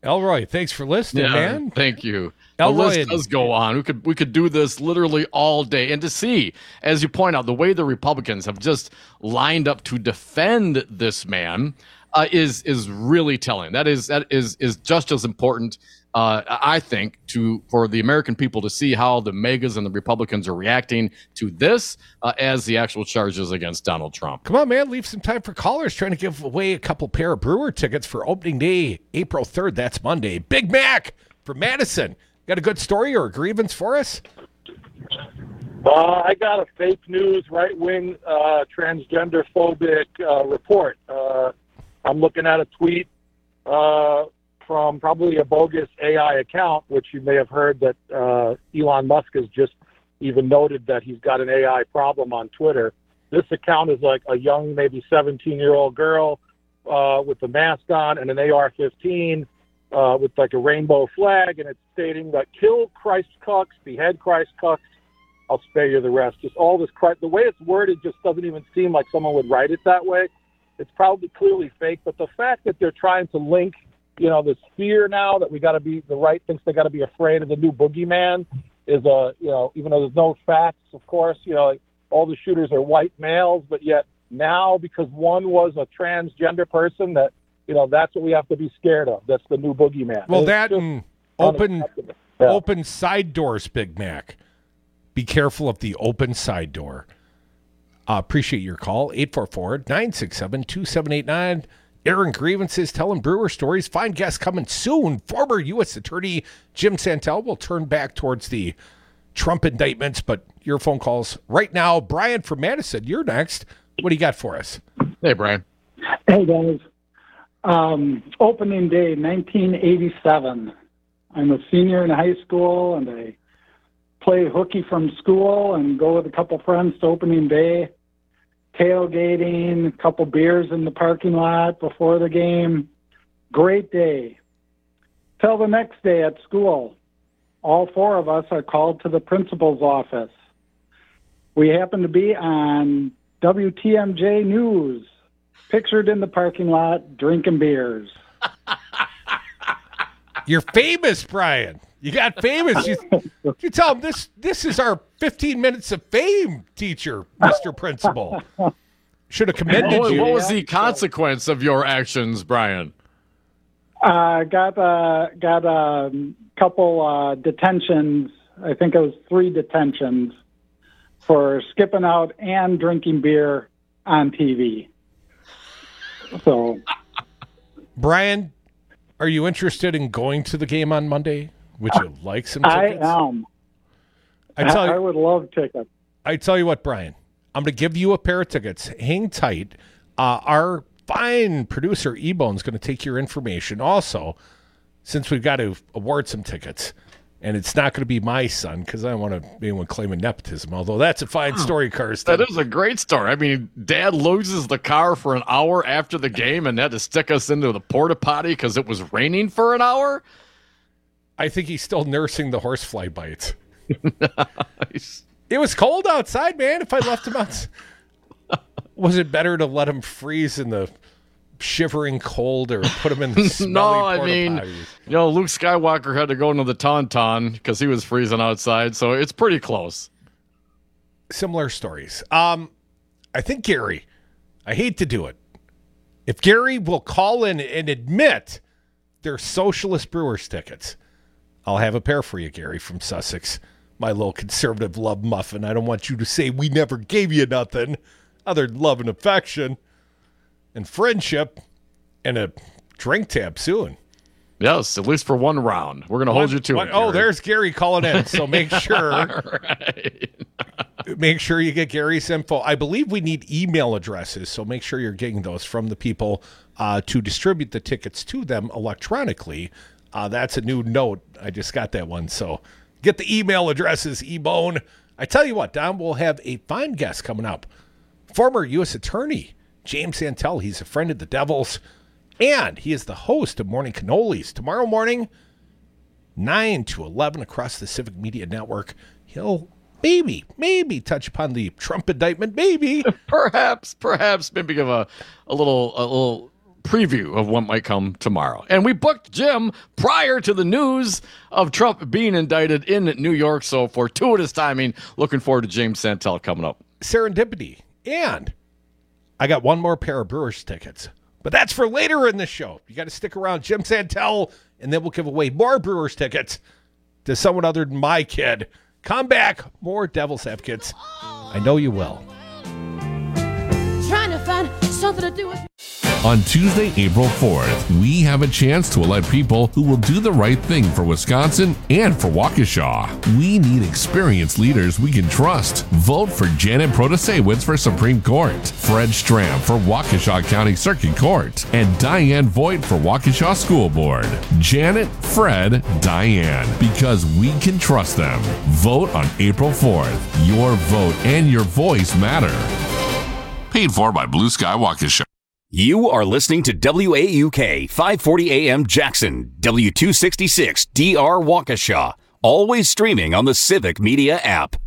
Elroy, thanks for listening,
Yeah,
man.
Thank you.
Elroy
the list
and-
does go on. We could we could do this literally all day, and to see, as you point out, the way the Republicans have just lined up to defend this man uh, is is really telling. That is that is is just as important, uh, I think, to for the American people to see how the megas and the Republicans are reacting to this uh, as the actual charges against Donald Trump.
Come on, man. Leave some time for callers. Trying to give away a couple pair of Brewer tickets for opening day, April third. That's Monday. Big Mac from Madison. Got a good story or a grievance for us?
Uh, I got a fake news, right-wing, uh, transgender-phobic uh, report. Uh, I'm looking at a tweet uh, from probably a bogus A I account, which you may have heard that uh, Elon Musk has just even noted that he's got an A I problem on Twitter. This account is like a young, maybe seventeen-year-old girl uh, with a mask on and an A R fifteen uh, with like a rainbow flag, and it's stating that kill Christ cucks, behead Christ cucks. I'll spare you the rest. Just all this Christ. The way it's worded just doesn't even seem like someone would write it that way. It's probably clearly fake, but the fact that they're trying to link, you know, this fear now that we got to be, the right thinks they got to be afraid of the new boogeyman is a, you know, even though there's no facts, of course, you know, like, all the shooters are white males, but yet now because one was a transgender person, that, you know, that's what we have to be scared of. That's the new boogeyman.
Well,
It's
that
just
and open
unacceptable. Yeah.
open side doors, Big Mac. Be careful of the open side door. Uh, appreciate your call. eight four four, nine six seven, two seven eight nine. Aaron Grievances telling Brewer stories. Fine guest coming soon. Former U S Attorney Jim Santel will turn back towards the Trump indictments, but your phone calls right now. Brian from Madison, you're next. What do you got for us?
Hey, Brian.
Hey, guys. Um, opening day, nineteen eighty-seven. I'm a senior in high school, and I play hooky from school and go with a couple friends to opening day. Tailgating, a couple beers in the parking lot before the game. Great day. Till the next day at school, all four of us are called to the principal's office. We happen to be on W T M J News, pictured in the parking lot drinking beers.
You're famous, Brian. You got famous. You, you tell him this this is our fifteen minutes of fame, teacher, Mister Principal. Should have commended
What,
you.
what was the consequence of your actions, Brian?
Uh, got a got a couple uh, detentions. I think it was three detentions for skipping out and drinking beer on T V. So,
Brian, are you interested in going to the game on Monday? Would you like some
I
tickets?
am.
I tell you,
I would love tickets.
I tell you what, Brian, I'm going to give you a pair of tickets. Hang tight. Uh, our fine producer, E-Bone's going to take your information. Also, since we've got to award some tickets, and it's not going to be my son because I don't want to anyone claiming nepotism, although that's a fine story, Kirsten.
That is a great story. I mean, Dad loses the car for an hour after the game and had to stick us into the porta potty because it was raining for an hour.
I think he's still nursing the horsefly bites. Nice. It was cold outside, man. If I left him out, was it better to let him freeze in the shivering cold or put him in the smelly
No, I
porta
mean,
potties?
you know, Luke Skywalker had to go into the Tauntaun because he was freezing outside, so it's pretty close.
Similar stories. Um, I think Gary, I hate to do it. If Gary will call in and admit they're Socialist Brewers tickets, I'll have a pair for you, Gary, from Sussex, my little conservative love muffin. I don't want you to say we never gave you nothing other than love and affection and friendship and a drink tab soon.
Yes, at least for one round. We're going to hold you to
one,
it.
Oh,
Gary.
there's Gary calling in. So make sure,
Right.
make sure you get Gary's info. I believe we need email addresses, so make sure you're getting those from the people uh, to distribute the tickets to them electronically. Uh, that's a new note. I just got that one. So get the email addresses, E-Bone. I tell you what, Don, we'll have a fine guest coming up. Former U S Attorney James Santel. He's a friend of the Devils, and he is the host of Morning Cannolis. Tomorrow morning, nine to eleven across the Civic Media Network. He'll maybe, maybe touch upon the Trump indictment, maybe.
Perhaps, perhaps, maybe give a, a little a little preview of what might come tomorrow. And we booked Jim prior to the news of Trump being indicted in New York. So fortuitous timing. Looking forward to James Santel coming up.
Serendipity. And I got one more pair of Brewers tickets. But that's for later in the show. You got to stick around. Jim Santel, and then we'll give away more Brewers tickets to someone other than my kid. Come back. More Devil's Advocates. I know you will.
Trying to find something to do with.
On Tuesday, April fourth, we have a chance to elect people who will do the right thing for Wisconsin and for Waukesha. We need experienced leaders we can trust. Vote for Janet Protasewicz for Supreme Court, Fred Stram for Waukesha County Circuit Court, and Diane Voigt for Waukesha School Board. Janet, Fred, Diane, because we can trust them. Vote on April fourth. Your vote and your voice matter. Paid for by Blue Sky Waukesha.
You are listening to W A U K five forty A M Jackson, W two sixty-six D R Waukesha, always streaming on the Civic Media app.